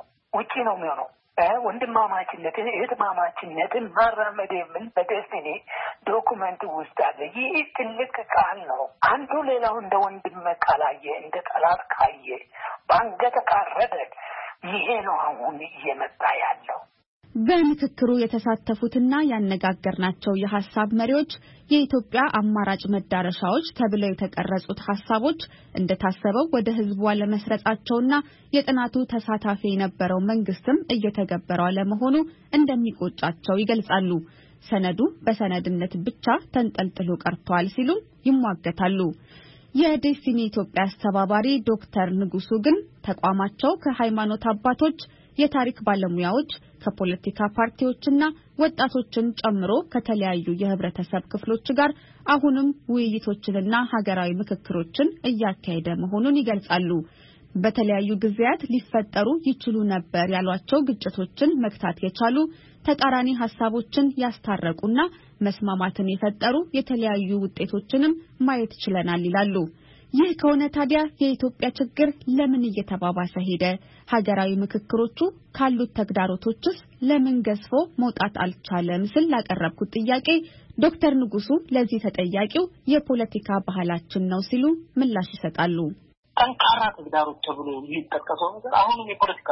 ወንድማማችነትን እህትማማችነትን ማራመድ የሚል በዴስቲኒ ዶኩመንት ውስጥ አለ። ይህ ትልቅ ቃል ነው። አንዱ ሌላው እንደ ወንድም ካላየ፣ እንደ ጠላት ካየ፣ በአንገት ካረደ ይሄ ነው አሁን እየመጣ ያለው። በምክክሩ የተሳተፉትና ያነጋገርናቸው የሐሳብ መሪዎች የኢትዮጵያ አማራጭ መዳረሻዎች ተብለው የተቀረጹት ሐሳቦች እንደታሰበው ወደ ህዝቡ አለመስረጻቸውና የጥናቱ ተሳታፊ የነበረው መንግስትም እየተገበረው አለመሆኑ እንደሚቆጫቸው ይገልጻሉ። ሰነዱ በሰነድነት ብቻ ተንጠልጥሎ ቀርቷል ሲሉም ይሟገታሉ። የዴስቲኒ ኢትዮጵያ አስተባባሪ ዶክተር ንጉሱ ግን ተቋማቸው ከሃይማኖት አባቶች፣ የታሪክ ባለሙያዎች፣ ከፖለቲካ ፓርቲዎችና ወጣቶችን ጨምሮ ከተለያዩ የህብረተሰብ ክፍሎች ጋር አሁንም ውይይቶችንና ሀገራዊ ምክክሮችን እያካሄደ መሆኑን ይገልጻሉ። በተለያዩ ጊዜያት ሊፈጠሩ ይችሉ ነበር ያሏቸው ግጭቶችን መግታት የቻሉ ተቃራኒ ሐሳቦችን ያስታረቁና መስማማትን የፈጠሩ የተለያዩ ውጤቶችንም ማየት ችለናል ይላሉ። ይህ ከሆነ ታዲያ የኢትዮጵያ ችግር ለምን እየተባባሰ ሄደ? ሀገራዊ ምክክሮቹ ካሉት ተግዳሮቶችስ ለምን ገዝፎ መውጣት አልቻለም? ስል ላቀረብኩት ጥያቄ ዶክተር ንጉሱ ለዚህ ተጠያቂው የፖለቲካ ባህላችን ነው ሲሉ ምላሽ ይሰጣሉ። ጠንካራ ተግዳሮት ተብሎ የሚጠቀሰው ነገር አሁንም የፖለቲካ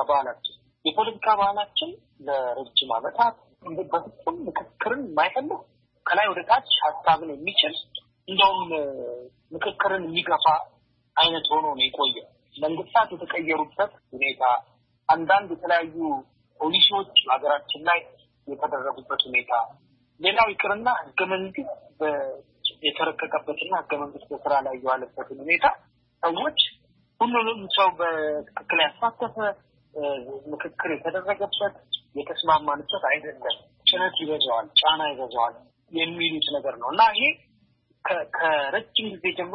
ባህላችን ለረጅም ዓመታት በፍጹም ምክክርን የማይፈልግ ከላይ ወደ ታች ሀሳብን የሚችል እንደውም ምክክርን የሚገፋ አይነት ሆኖ ነው የቆየ። መንግስታት የተቀየሩበት ሁኔታ፣ አንዳንድ የተለያዩ ፖሊሲዎች ሀገራችን ላይ የተደረጉበት ሁኔታ፣ ሌላው ይቅርና ህገ መንግስት የተረቀቀበትና ህገ መንግስት በስራ ላይ የዋለበትን ሁኔታ ሰዎች ሁሉንም ሰው በትክክል ያሳተፈ ምክክር የተደረገበት የተስማማንበት አይደለም፣ ጭነት ይበዛዋል፣ ጫና ይበዛዋል የሚሉት ነገር ነው እና ይሄ ከረጅም ጊዜ ጀምሮ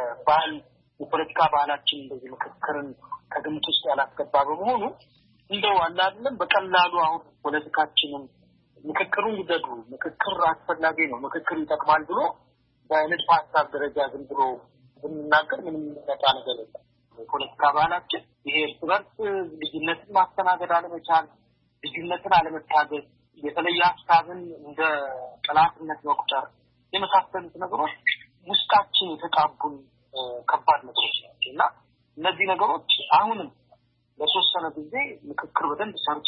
የፖለቲካ ባህላችን እንደዚህ ምክክርን ከግምት ውስጥ ያላስገባ በመሆኑ እንደው አይደለም በቀላሉ አሁን ፖለቲካችንን ምክክሩን ይደዱ ምክክር አስፈላጊ ነው፣ ምክክር ይጠቅማል ብሎ በንድፈ ሀሳብ ደረጃ ዝም ብሎ ብንናገር ምንም የሚመጣ ነገር የለም። የፖለቲካ ባህላችን ይሄ እርስ በርስ ልዩነትን ማስተናገድ አለመቻል፣ ልዩነትን አለመታገዝ፣ የተለየ ሀሳብን እንደ ጠላትነት መቁጠር የመሳሰሉት ነገሮች ውስጣችን የተጣቡን ከባድ ነገሮች ናቸው እና እነዚህ ነገሮች አሁንም ለተወሰነ ጊዜ ምክክር በደንብ ሰርጾ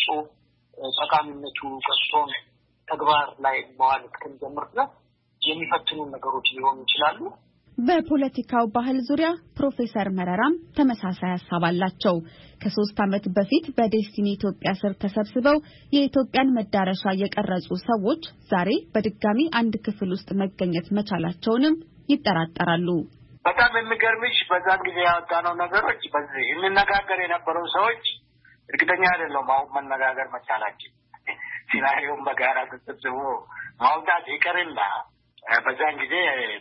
ጠቃሚነቱ ቀስቶ ተግባር ላይ መዋል እስከሚጀምር ድረስ የሚፈትኑ ነገሮች ሊሆኑ ይችላሉ። በፖለቲካው ባህል ዙሪያ ፕሮፌሰር መረራም ተመሳሳይ ሐሳብ አላቸው። ከ3 ዓመት በፊት በዴስቲኒ ኢትዮጵያ ስር ተሰብስበው የኢትዮጵያን መዳረሻ የቀረጹ ሰዎች ዛሬ በድጋሚ አንድ ክፍል ውስጥ መገኘት መቻላቸውንም ይጠራጠራሉ። በጣም የሚገርምሽ በዛን ጊዜ ያወጣነው ነገሮች በዚህ የምንነጋገር የነበረው ሰዎች እርግጠኛ አይደለም አሁን መነጋገር መቻላችን። ሲናሪውን በጋራ ተሰብስቦ ማውጣት ይቀርና በዛን ጊዜ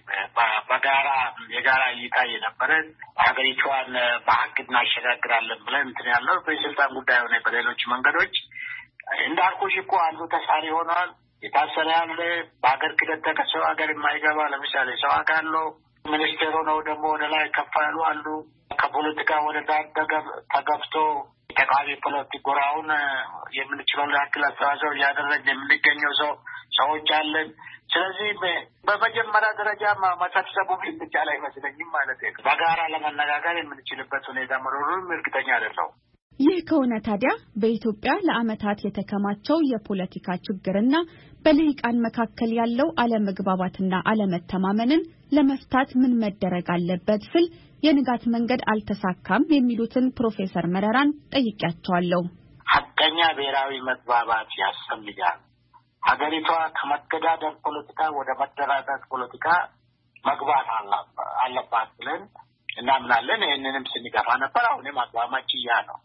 በጋራ የጋራ እይታ የነበረን ሀገሪቷን በሀቅ እናሸጋግራለን ብለን እንትን ያለው በስልጣን ጉዳይ ሆነ በሌሎች መንገዶች እንዳልኩሽ እኮ አንዱ ተሳሪ ሆኗል፣ የታሰረ ያለ በሀገር ክደት ተከሰው ሀገር የማይገባ ለምሳሌ ሰው አካለው ሚኒስቴር ሆነው ደግሞ ወደ ላይ ከፍ ያሉ አሉ። ከፖለቲካ ወደ ዳር ተገብቶ ተቃዋሚ ፖለቲክ ጎራውን የምንችለው ያክል አስተዋጽኦ እያደረግን የምንገኘው ሰዎች አለን። ስለዚህ በመጀመሪያ ደረጃ መሰብሰቡ ይቻላል አይመስለኝም ማለት ነው። በጋራ ለመነጋገር የምንችልበት ሁኔታ መኖሩን እርግጠኛ አይደለሁም። ይህ ከሆነ ታዲያ በኢትዮጵያ ለዓመታት የተከማቸው የፖለቲካ ችግርና በልሂቃን መካከል ያለው አለመግባባትና አለመተማመንን ለመፍታት ምን መደረግ አለበት ስል የንጋት መንገድ አልተሳካም የሚሉትን ፕሮፌሰር መረራን ጠይቄያቸዋለሁ። ሀቀኛ ብሔራዊ መግባባት ያስፈልጋል። ሀገሪቷ ከመገዳደር ፖለቲካ ወደ መደራደር ፖለቲካ መግባት አለባት ብለን እናምናለን። ይህንንም ስንገፋ ነበር። አሁንም አቋማችን ያ ነው።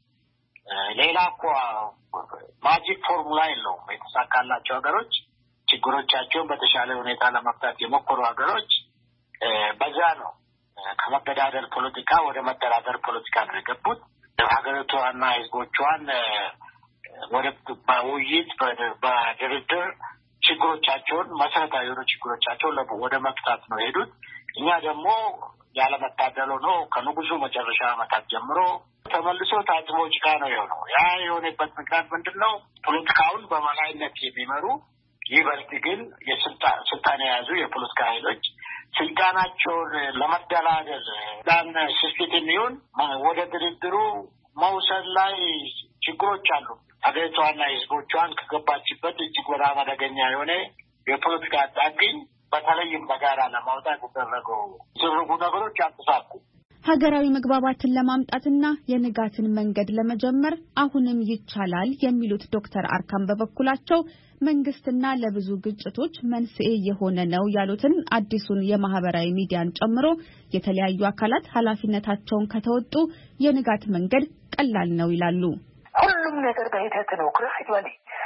ሌላ እኮ ማጂክ ፎርሙላ የለውም። የተሳካላቸው ሀገሮች ችግሮቻቸውን በተሻለ ሁኔታ ለመፍታት የሞከሩ ሀገሮች በዛ ነው ከመገዳደር ፖለቲካ ወደ መደራደር ፖለቲካ ነው የገቡት። ሀገሪቷና ህዝቦቿን ወደ በውይይት በድርድር ችግሮቻቸውን መሰረታዊ የሆኑ ችግሮቻቸውን ወደ መፍታት ነው የሄዱት። እኛ ደግሞ ያለመታደል ሆኖ ከንጉሱ መጨረሻ ዓመታት ጀምሮ ተመልሶ ታጥቦ ጭቃ ነው የሆነው። ያ የሆነበት ምክንያት ምንድን ነው? ፖለቲካውን በመላይነት የሚመሩ ይበልጥ ግን ስልጣን የያዙ የፖለቲካ ኃይሎች ስልጣናቸውን ለመደላደል ዳን ስስት የሚሆን ወደ ድርድሩ መውሰድ ላይ ችግሮች አሉ። ሀገሪቷና ህዝቦቿን ከገባችበት እጅግ በጣም አደገኛ የሆነ የፖለቲካ አጣብቂኝ በተለይም በጋራ ለማውጣት የተደረጉ ነገሮች አልተሳኩ። ሀገራዊ መግባባትን ለማምጣትና የንጋትን መንገድ ለመጀመር አሁንም ይቻላል የሚሉት ዶክተር አርካም በበኩላቸው መንግስትና ለብዙ ግጭቶች መንስኤ የሆነ ነው ያሉትን አዲሱን የማህበራዊ ሚዲያን ጨምሮ የተለያዩ አካላት ኃላፊነታቸውን ከተወጡ የንጋት መንገድ ቀላል ነው ይላሉ። ሁሉም ነገር በሂደት ነው። ግራጁዋሊ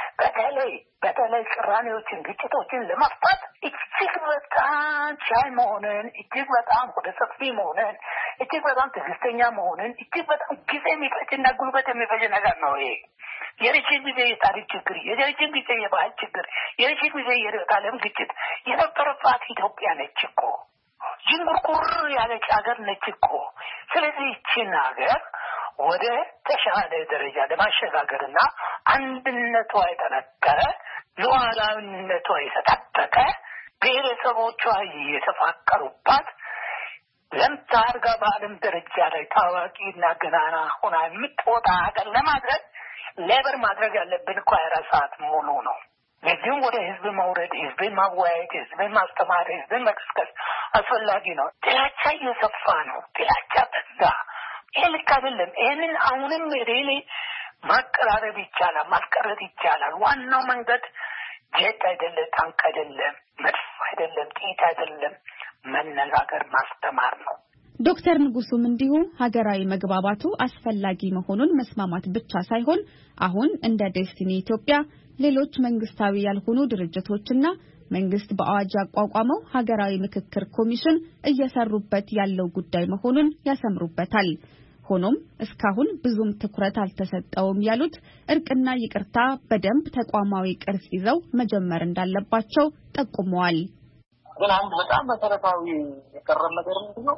በተለይ ቅራኔዎችን ግጭቶችን ለመፍታት እጅግ በጣም ቻይ መሆንን፣ እጅግ በጣም ወደ ሰፊ መሆንን፣ እጅግ በጣም ትዕግስተኛ መሆንን፣ እጅግ በጣም ጊዜ የሚፈጅና ጉልበት የሚፈጅ ነገር ነው። ይሄ የረጅም ጊዜ የታሪክ ችግር፣ የረጅም ጊዜ የባህል ችግር፣ የረጅም ጊዜ የርዕዮተ ዓለም ግጭት የነበረባት ኢትዮጵያ ነች እኮ። ጅንጉርጉር ያለች ሀገር ነች እኮ። ስለዚህ ይህችን ሀገር ወደ ተሻለ ደረጃ ለማሸጋገርና አንድነቷ የጠነከረ ሉዓላዊነቷ የተጠበቀ ብሔረሰቦቿ የተፋቀሩባት ለምታ አድርጋ በዓለም ደረጃ ላይ ታዋቂና ገናና ሆና የምትወጣ ሀገር ለማድረግ ሌበር ማድረግ ያለብን እኮ 24 ሰዓት ሙሉ ነው። ለዚህም ወደ ህዝብ መውረድ፣ ህዝብን ማወያየት፣ ህዝብን ማስተማር፣ ህዝብን መቀስቀስ አስፈላጊ ነው። ጥላቻ እየሰፋ ነው። ጥላቻ በዛ። ይሄ ልክ አይደለም። ይሄንን አሁንም ሬሌ ማቀራረብ ይቻላል፣ ማስቀረት ይቻላል። ዋናው መንገድ ጄት አይደለም፣ ታንክ አይደለም፣ መድፍ አይደለም፣ ጥይት አይደለም፣ መነጋገር ማስተማር ነው። ዶክተር ንጉሱም እንዲሁ ሀገራዊ መግባባቱ አስፈላጊ መሆኑን መስማማት ብቻ ሳይሆን አሁን እንደ ዴስቲኒ ኢትዮጵያ ሌሎች መንግስታዊ ያልሆኑ ድርጅቶችና መንግስት በአዋጅ ያቋቋመው ሀገራዊ ምክክር ኮሚሽን እየሰሩበት ያለው ጉዳይ መሆኑን ያሰምሩበታል። ሆኖም እስካሁን ብዙም ትኩረት አልተሰጠውም ያሉት እርቅና ይቅርታ በደንብ ተቋማዊ ቅርጽ ይዘው መጀመር እንዳለባቸው ጠቁመዋል። ግን አንድ በጣም መሰረታዊ የቀረበ ነገር ምንድነው?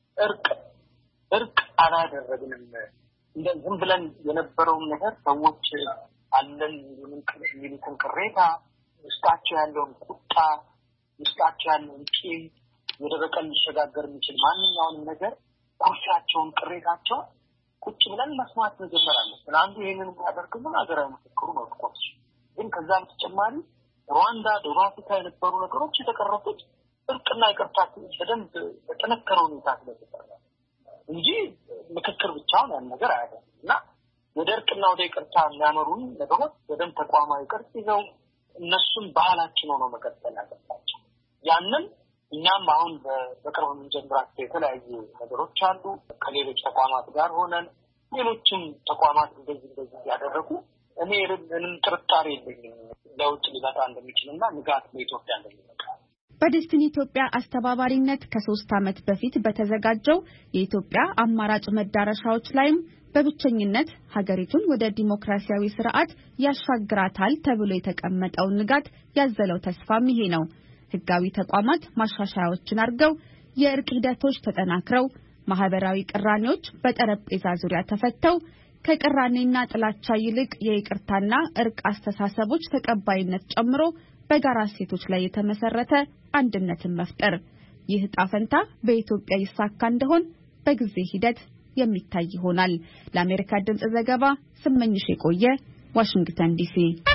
እርቅ አላደረግንም። ዝም ብለን የነበረውን ነገር ሰዎች አለን የሚሉትን ቅሬታ፣ ውስጣቸው ያለውን ቁጣ፣ ውስጣቸው ያለውን ቂም ወደ በቀል ሊሸጋገር የሚችል ማንኛውንም ነገር ኩርፊያቸውን፣ ቅሬታቸውን ቁጭ ብለን መስማት እንጀምራለን። አንዱ ይሄንን የሚያደርግልን ሀገራዊ ምክክሩ ነው እኮ። ግን ከዛ በተጨማሪ ሩዋንዳ፣ ደቡብ አፍሪካ የነበሩ ነገሮች የተቀረፉት እርቅና ይቅርታ በደንብ በጠነከረ ሁኔታ ስለተሰራ እንጂ ምክክር ብቻውን ያን ነገር አያደርግም። እና ወደ እርቅና ወደ ይቅርታ የሚያመሩን ነገሮች በደንብ ተቋማዊ ቅርጽ ይዘው እነሱም ባህላችን ሆኖ መቀጠል አለባቸው። ያንን እኛም አሁን በቅርቡ የምንጀምራቸው የተለያዩ ነገሮች አሉ። ከሌሎች ተቋማት ጋር ሆነን ሌሎችም ተቋማት እንደዚህ ያደረጉ እኔ ምንም ጥርጣሬ የለኝም ለውጥ ሊመጣ እንደሚችልና ንጋት ለኢትዮጵያ እንደሚመጣ። በዴስቲኒ ኢትዮጵያ አስተባባሪነት ከ3 ዓመት በፊት በተዘጋጀው የኢትዮጵያ አማራጭ መዳረሻዎች ላይም በብቸኝነት ሀገሪቱን ወደ ዲሞክራሲያዊ ስርዓት ያሻግራታል ተብሎ የተቀመጠው ንጋት ያዘለው ተስፋም ይሄ ነው። ህጋዊ ተቋማት ማሻሻያዎችን አድርገው የእርቅ ሂደቶች ተጠናክረው ማህበራዊ ቅራኔዎች በጠረጴዛ ዙሪያ ተፈተው ከቅራኔና ጥላቻ ይልቅ የይቅርታና እርቅ አስተሳሰቦች ተቀባይነት ጨምሮ በጋራ እሴቶች ላይ የተመሰረተ አንድነትን መፍጠር። ይህ ዕጣ ፈንታ በኢትዮጵያ ይሳካ እንደሆን በጊዜ ሂደት የሚታይ ይሆናል። ለአሜሪካ ድምጽ ዘገባ ስመኝሽ የቆየ ዋሽንግተን ዲሲ።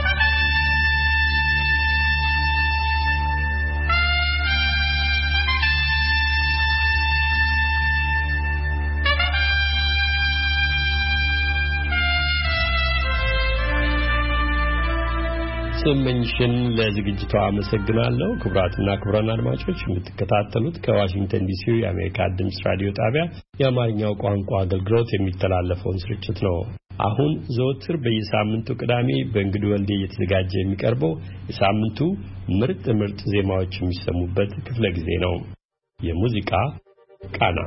ስመኝሽን ለዝግጅቷ አመሰግናለሁ። ክቡራትና ክቡራን አድማጮች የምትከታተሉት ከዋሽንግተን ዲሲ የአሜሪካ ድምጽ ራዲዮ ጣቢያ የአማርኛው ቋንቋ አገልግሎት የሚተላለፈውን ስርጭት ነው። አሁን ዘወትር በየሳምንቱ ቅዳሜ በእንግዱ ወልዴ እየተዘጋጀ የሚቀርበው የሳምንቱ ምርጥ ዜማዎች የሚሰሙበት ክፍለ ጊዜ ነው። የሙዚቃ ቃና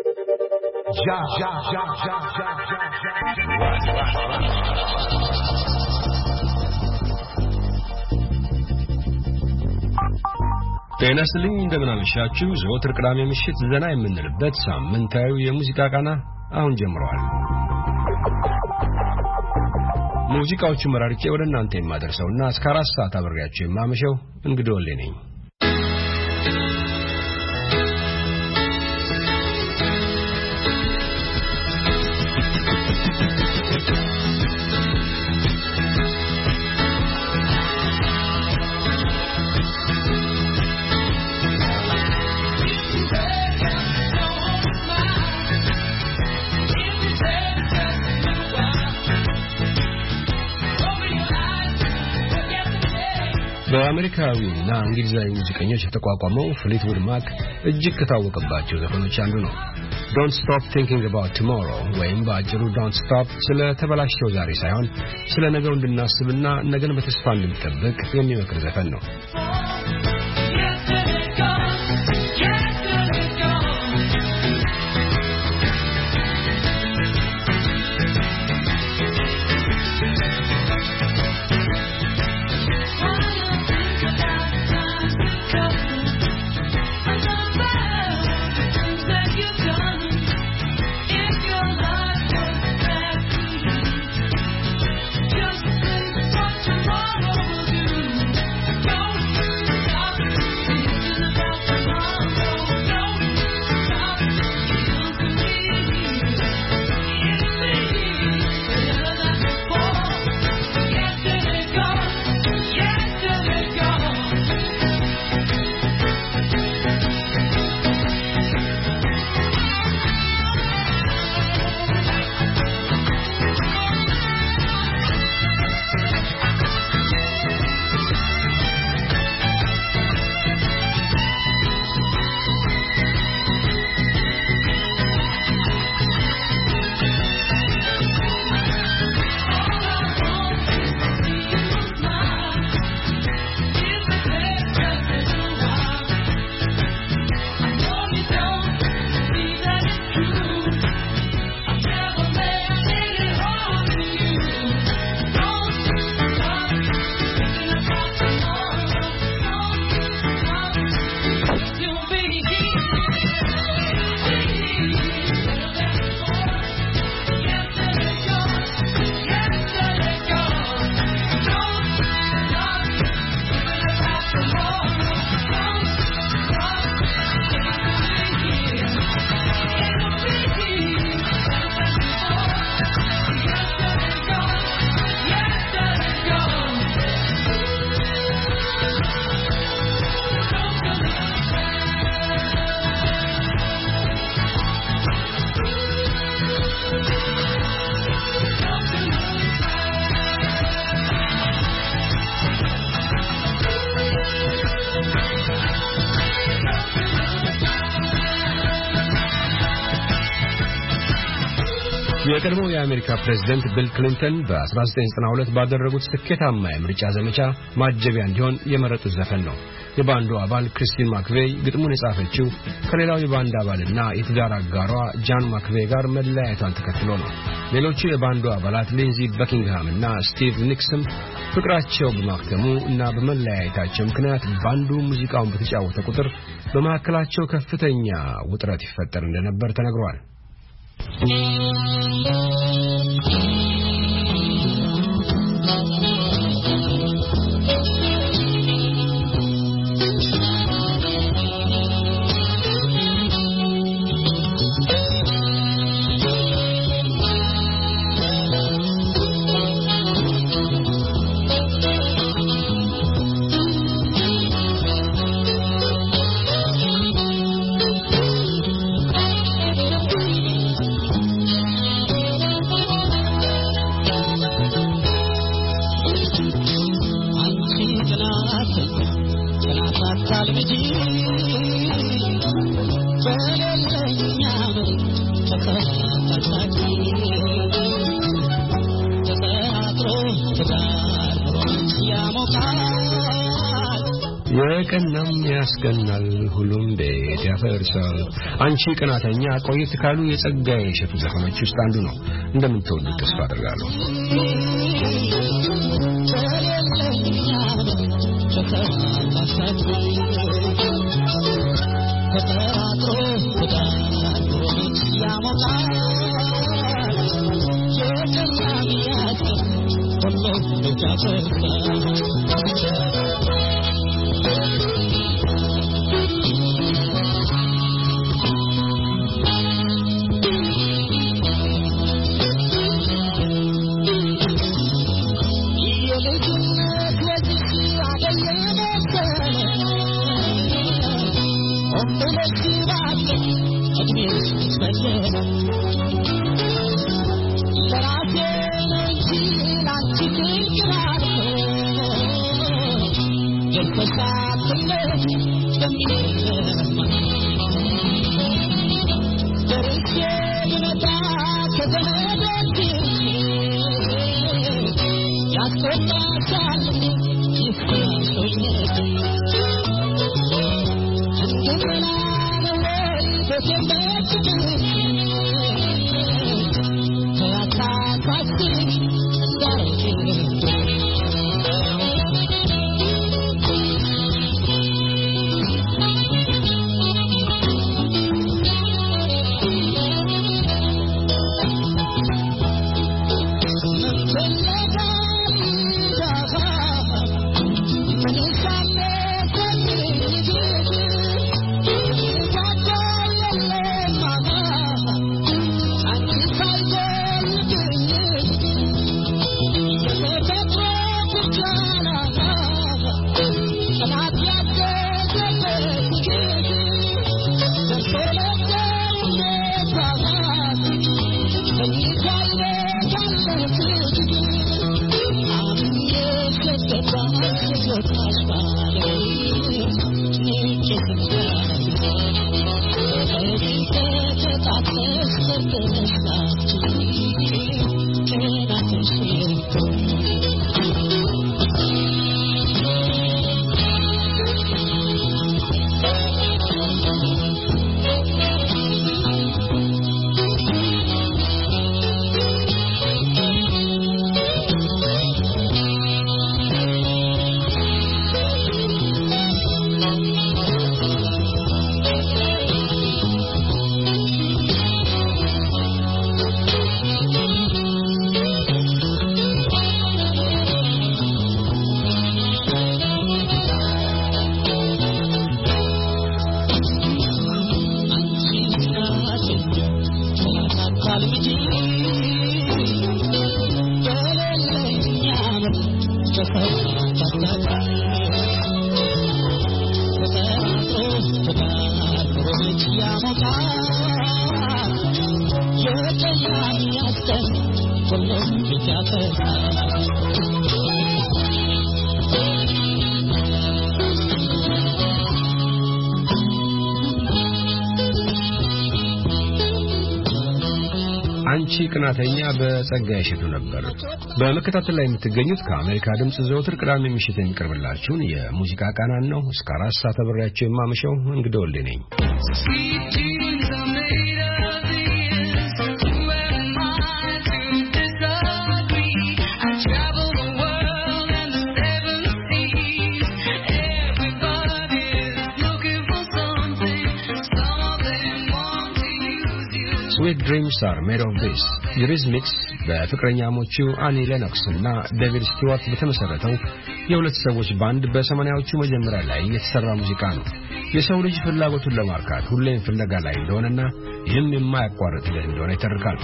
ጤና ይስጥልኝ። እንደምን አመሻችሁ። ዘወትር ቅዳሜ ምሽት ዘና የምንልበት ሳምንታዊ የሙዚቃ ቃና አሁን ጀምሯል። ሙዚቃዎቹ መራርጬ ወደ እናንተ የማደርሰውና እስከ 4 ሰዓት አብሬያችሁ የማመሸው እንግዲህ ወሌ ነኝ። በአሜሪካዊና እንግሊዛዊ ሙዚቀኞች የተቋቋመው ፍሊትውድ ማክ እጅግ ከታወቀባቸው ዘፈኖች አንዱ ነው። Don't Stop Thinking About Tomorrow ወይም በአጭሩ Don't Stop ስለ ተበላሸው ዛሬ ሳይሆን ስለ ነገው እንድናስብና ነገን በተስፋ እንድንጠብቅ የሚመክር ዘፈን ነው። የቀድሞው የአሜሪካ ፕሬዝዳንት ቢል ክሊንተን በ1992 ባደረጉት ስኬታማ የምርጫ ዘመቻ ማጀቢያ እንዲሆን የመረጡት ዘፈን ነው። የባንዱ አባል ክሪስቲን ማክቬይ ግጥሙን የጻፈችው ከሌላው የባንድ አባልና የትዳር አጋሯ ጃን ማክቬይ ጋር መለያየቷን ተከትሎ ነው። ሌሎቹ የባንዱ አባላት ሊንዚ በኪንግሃም እና ስቲቭ ኒክስም ፍቅራቸው በማክተሙ እና በመለያየታቸው ምክንያት ባንዱ ሙዚቃውን በተጫወተ ቁጥር በመካከላቸው ከፍተኛ ውጥረት ይፈጠር እንደነበር ተነግሯል። የቀናም ያስቀናል ሁሉም ቤት ያፈርሳል አንቺ ቀናተኛ ቆይት ካሉ የጸጋዬ እሸቱ ዘፈኖች ውስጥ አንዱ ነው። እንደምትወዱት ተስፋ አደርጋለሁ። አንቺ ቅናተኛ በጸጋዬ እሸቱ ነበር። በመከታተል ላይ የምትገኙት ከአሜሪካ ድምጽ ዘወትር ቅዳሜ ምሽት የሚቀርብላችሁን የሙዚቃ ቃናን ነው። እስከ 4 ሰዓት አብሬያችሁ የማመሸው እንግዲህ ወልዴ ነኝ። Sweet dreams are made of this. የሪዝሚክስ በፍቅረኛሞቹ አኒ ሌኖክስ እና ዴቪድ ስቲዋርት በተመሰረተው የሁለት ሰዎች ባንድ በ80ዎቹ መጀመሪያ ላይ የተሰራ ሙዚቃ ነው። የሰው ልጅ ፍላጎቱን ለማርካት ሁሌም ፍለጋ ላይ እንደሆነና ይህም የማያቋርጥ እንደሆነ ይተርካል።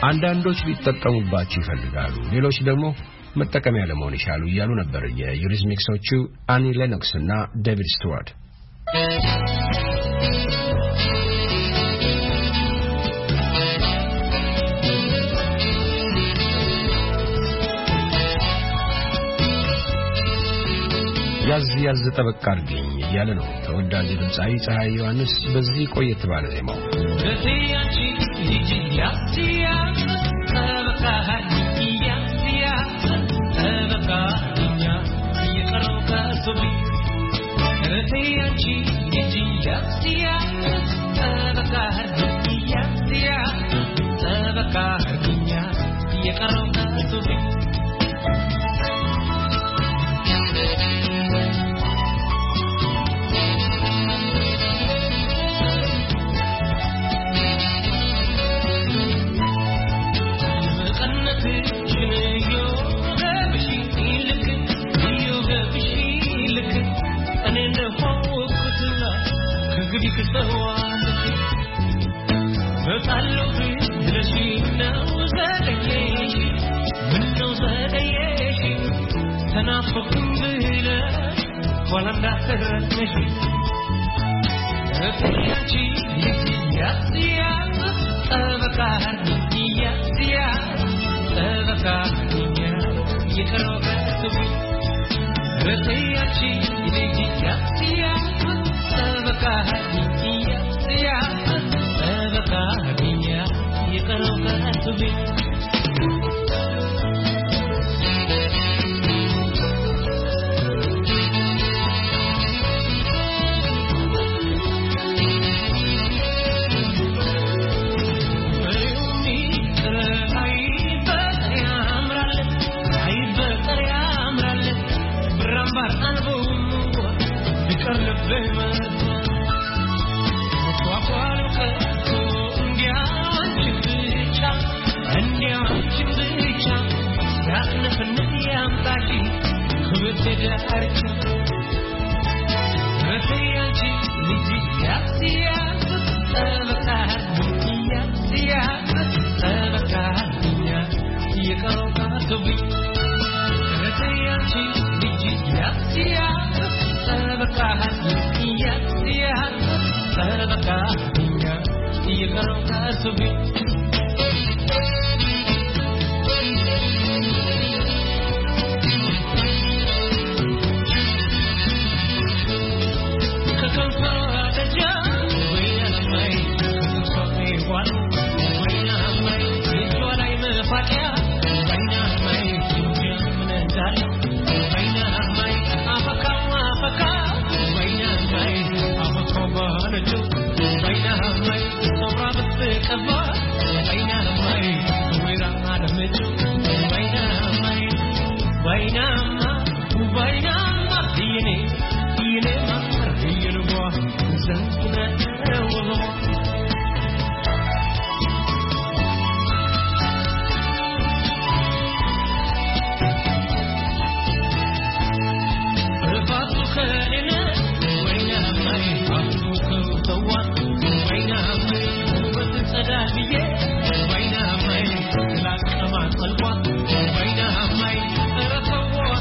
አንዳንዶች ሊጠቀሙባቸው ይፈልጋሉ ሌሎች ደግሞ መጠቀሚያ ለመሆን ይሻሉ እያሉ ነበር የዩሪዝሚክሶቹ አኒ ሌኖክስ እና ዴቪድ ስቱዋርት ያዝ ጠበቅ አድርገኝ እያለ ነው ተወዳጅ ድምጻዊ ፀሐይ ዮሐንስ በዚህ ቆየት ባለ ዜማው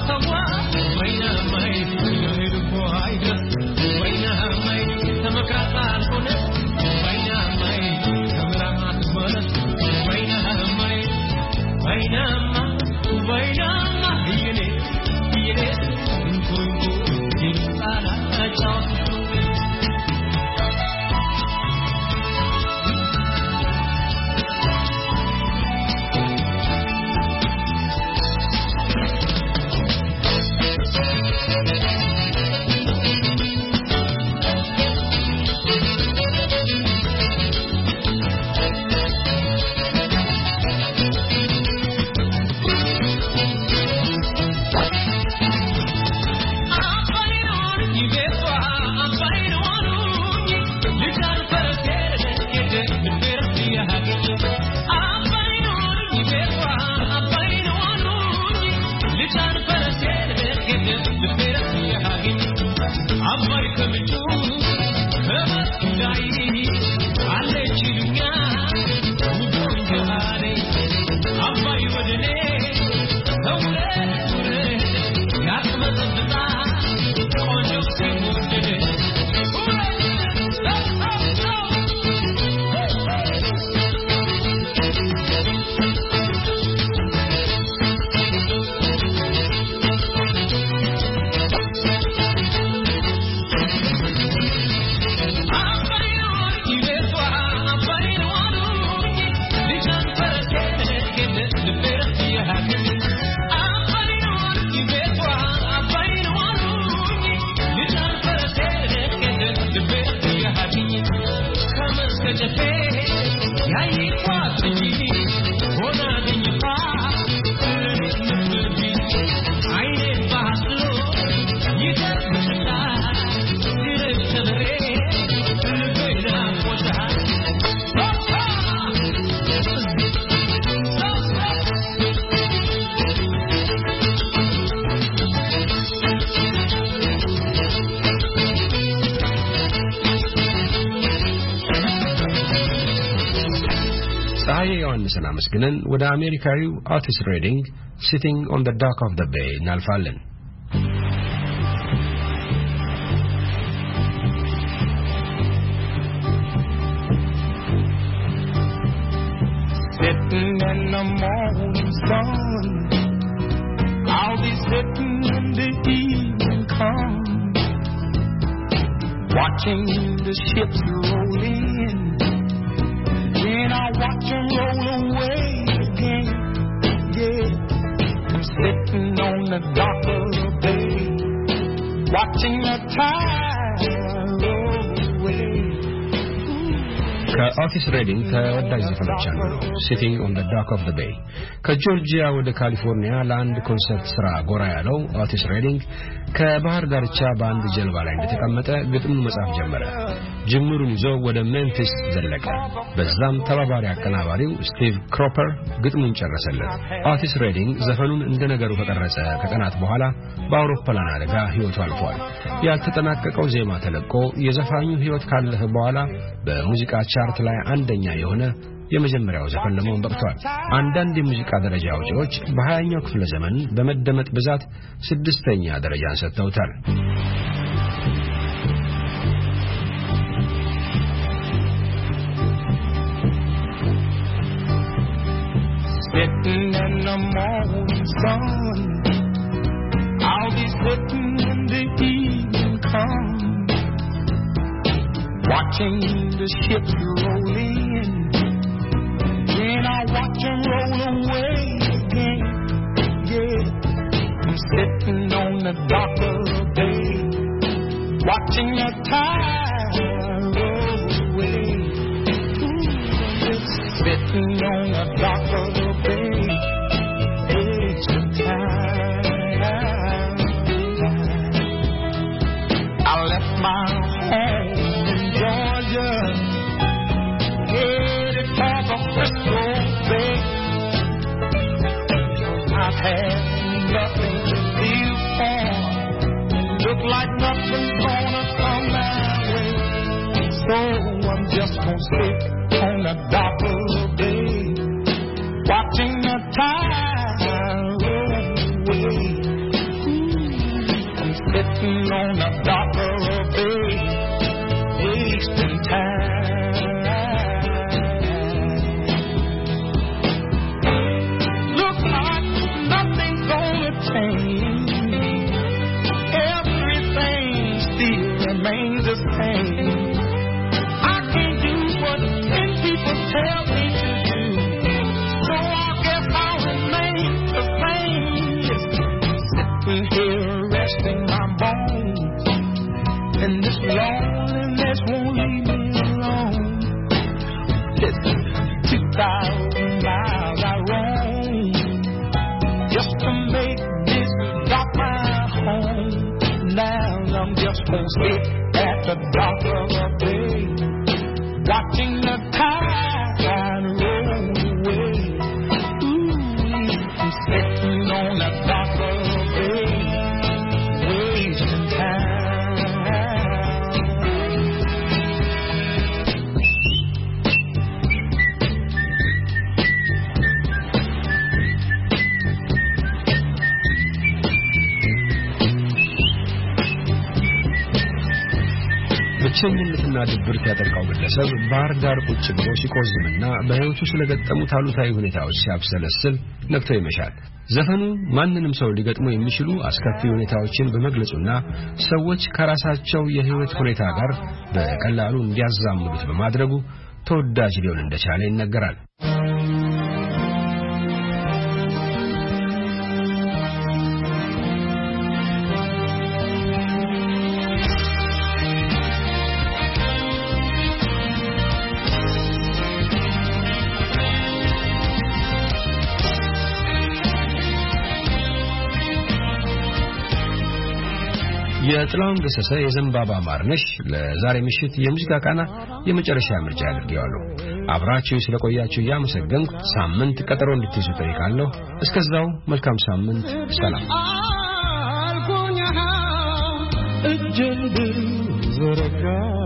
Democrat ዮሐንስን አመስግነን ወደ አሜሪካዊው ኦቲስ ሬዲንግ Sitting on the Dock of the Bay እናልፋለን። Sitting in the morning sun, I'll be sitting when the evening comes, watching the ships roll in. When I watch them roll away again, yeah, I'm sitting on the dock of the bay, watching the tide roll away. ከኦቲስ ሬዲንግ ተወዳጅ ዘፈኖች አንዱ ነው Sitting on the Dock of the Bay። ከጆርጂያ ወደ ካሊፎርኒያ ለአንድ ኮንሰርት ስራ ጎራ ያለው ኦቲስ ሬዲንግ ከባህር ዳርቻ በአንድ ጀልባ ላይ እንደተቀመጠ ግጥሙን መጻፍ ጀመረ። ጅምሩን ይዞ ወደ ሜምፊስ ዘለቀ። በዛም ተባባሪ አቀናባሪው ስቲቭ ክሮፐር ግጥሙን ጨረሰለት። ኦቲስ ሬዲንግ ዘፈኑን እንደነገሩ ከቀረጸ ከቀናት በኋላ በአውሮፕላን አደጋ ህይወቱ አልፏል። ያልተጠናቀቀው ዜማ ተለቆ የዘፋኙ ህይወት ካለፈ በኋላ በሙዚቃ ቻርት ላይ አንደኛ የሆነ የመጀመሪያው ዘፈን ለመሆን በቅቷል። አንዳንድ የሙዚቃ ደረጃ አውጪዎች በ20ኛው ክፍለ ዘመን በመደመጥ ብዛት 6ኛ ደረጃን ሰጥተውታል። Sitting in the morning sun, I'll be sitting when the evening comes, watching the ships roll in. When I watch them roll away again, yeah, I'm sitting on the dock of the bay, watching the tide roll away. Sitting on the dock of the bay, wasting time. I left my home in Georgia, headed for the Frisco Bay. I've had nothing to live for, look like nothing's gonna come my way, so I'm just gonna sit on the dock of the bay, watching the tide roll away. I'm sitting on the dock of the bay, wasting time. Look like nothing's gonna change, everything still remains the same. I can't do what 10 people tell me to do, so I guess I'll remain the same. Sitting here resting my bones, and this loneliness won't leave me alone. Listen, 2,000 miles I roam just to make this dock my home. Now I'm just gonna sit at the dock of the bay, watching the tide roll away. I'm sitting on the dock of the bay, wasting time. ብቸኝነትና ድብርት ያጠቃው ግለሰብ ባህር ዳር ቁጭ ብሎ ሲቆዝምና በህይወቱ ስለገጠሙት አሉታዊ ሁኔታዎች ሲያብሰለስል ነግቶ ይመሻል። ዘፈኑ ማንንም ሰው ሊገጥሙ የሚችሉ አስከፊ ሁኔታዎችን በመግለጹና ሰዎች ከራሳቸው የህይወት ሁኔታ ጋር በቀላሉ እንዲያዛምዱት በማድረጉ ተወዳጅ ሊሆን እንደቻለ ይነገራል። የጥላሁን ገሰሰ የዘንባባ ማርነሽ ለዛሬ ምሽት የሙዚቃ ቃና የመጨረሻ ምርጫ አድርጌዋለሁ። አብራችሁ ስለቆያችሁ ያመሰግንኩ። ሳምንት ቀጠሮ እንድትይዙ ጠይቃለሁ። እስከዛው መልካም ሳምንት። ሰላም። እጅን ብዘረጋ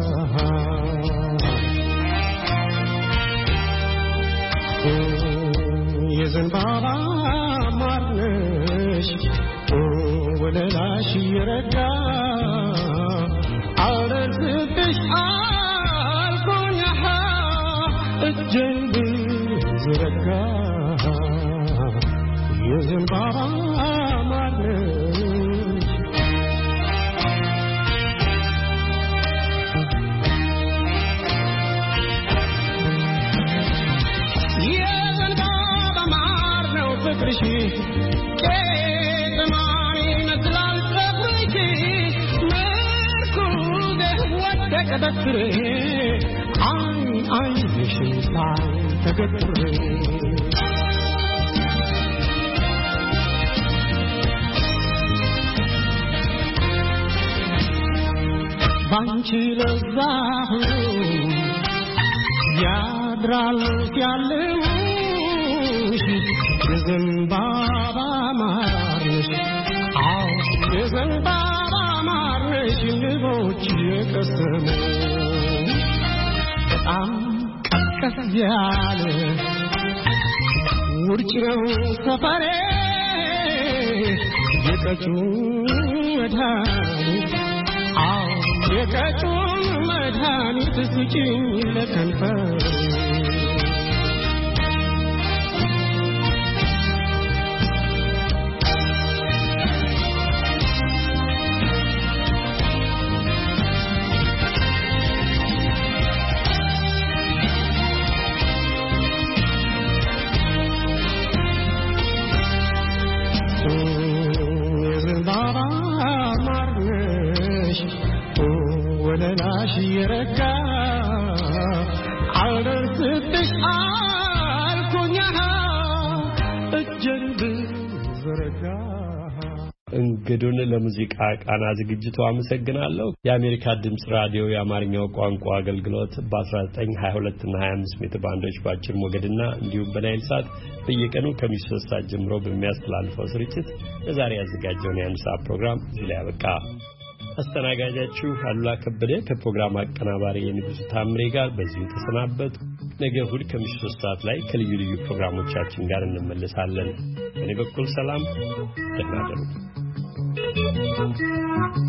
የዘንባባ ማርነሽ ወለላሽ ይረጋ አልረዝብሽ አልኩኝ እጄን ብዘረጋ የዘንባባ ማርነሽ የዘንባባ ማር ነው ፍቅርሽ ተገትሬ አይንሽን ሳይ ተገትሬ ባንቺ ለዛ ያድራል ያለሽ የዘንባባ ማርነሽ አዎ የዘንባባ ማርነሽ ንቦች የቀሰሙ በጣም ቀዝቀዝ ያለ ውርጭ ነው ሰፈሬ የቀጩን መድኃኒት አዎ የቀጩን መድኃኒት ስጪኝ ለከንፈር ወለላሽ ይረጋ አልደርስብሽ አልኩኝ እጄን ብዘረጋ። እንግዱን ለሙዚቃ ቃና ዝግጅቱ አመሰግናለሁ። የአሜሪካ ድምጽ ራዲዮ የአማርኛው ቋንቋ አገልግሎት በ1922 እና 25 ሜትር ባንዶች በአጭር ሞገድና እንዲሁም በናይል ሳት በየቀኑ ከምሽቱ 3 ሰዓት ጀምሮ በሚያስተላልፈው ስርጭት ለዛሬ ያዘጋጀውን የአንድ ሰዓት ፕሮግራም እዚህ ላይ ያበቃ። አስተናጋጃችሁ አሉላ ከበደ ከፕሮግራም አቀናባሪ የንጉሱ ታምሬ ጋር በዚሁ ተሰናበቱ። ነገ እሑድ ከምሽቱ 3 ሰዓት ላይ ከልዩ ልዩ ፕሮግራሞቻችን ጋር እንመለሳለን። በእኔ በኩል ሰላም፣ ደህና እደሩ።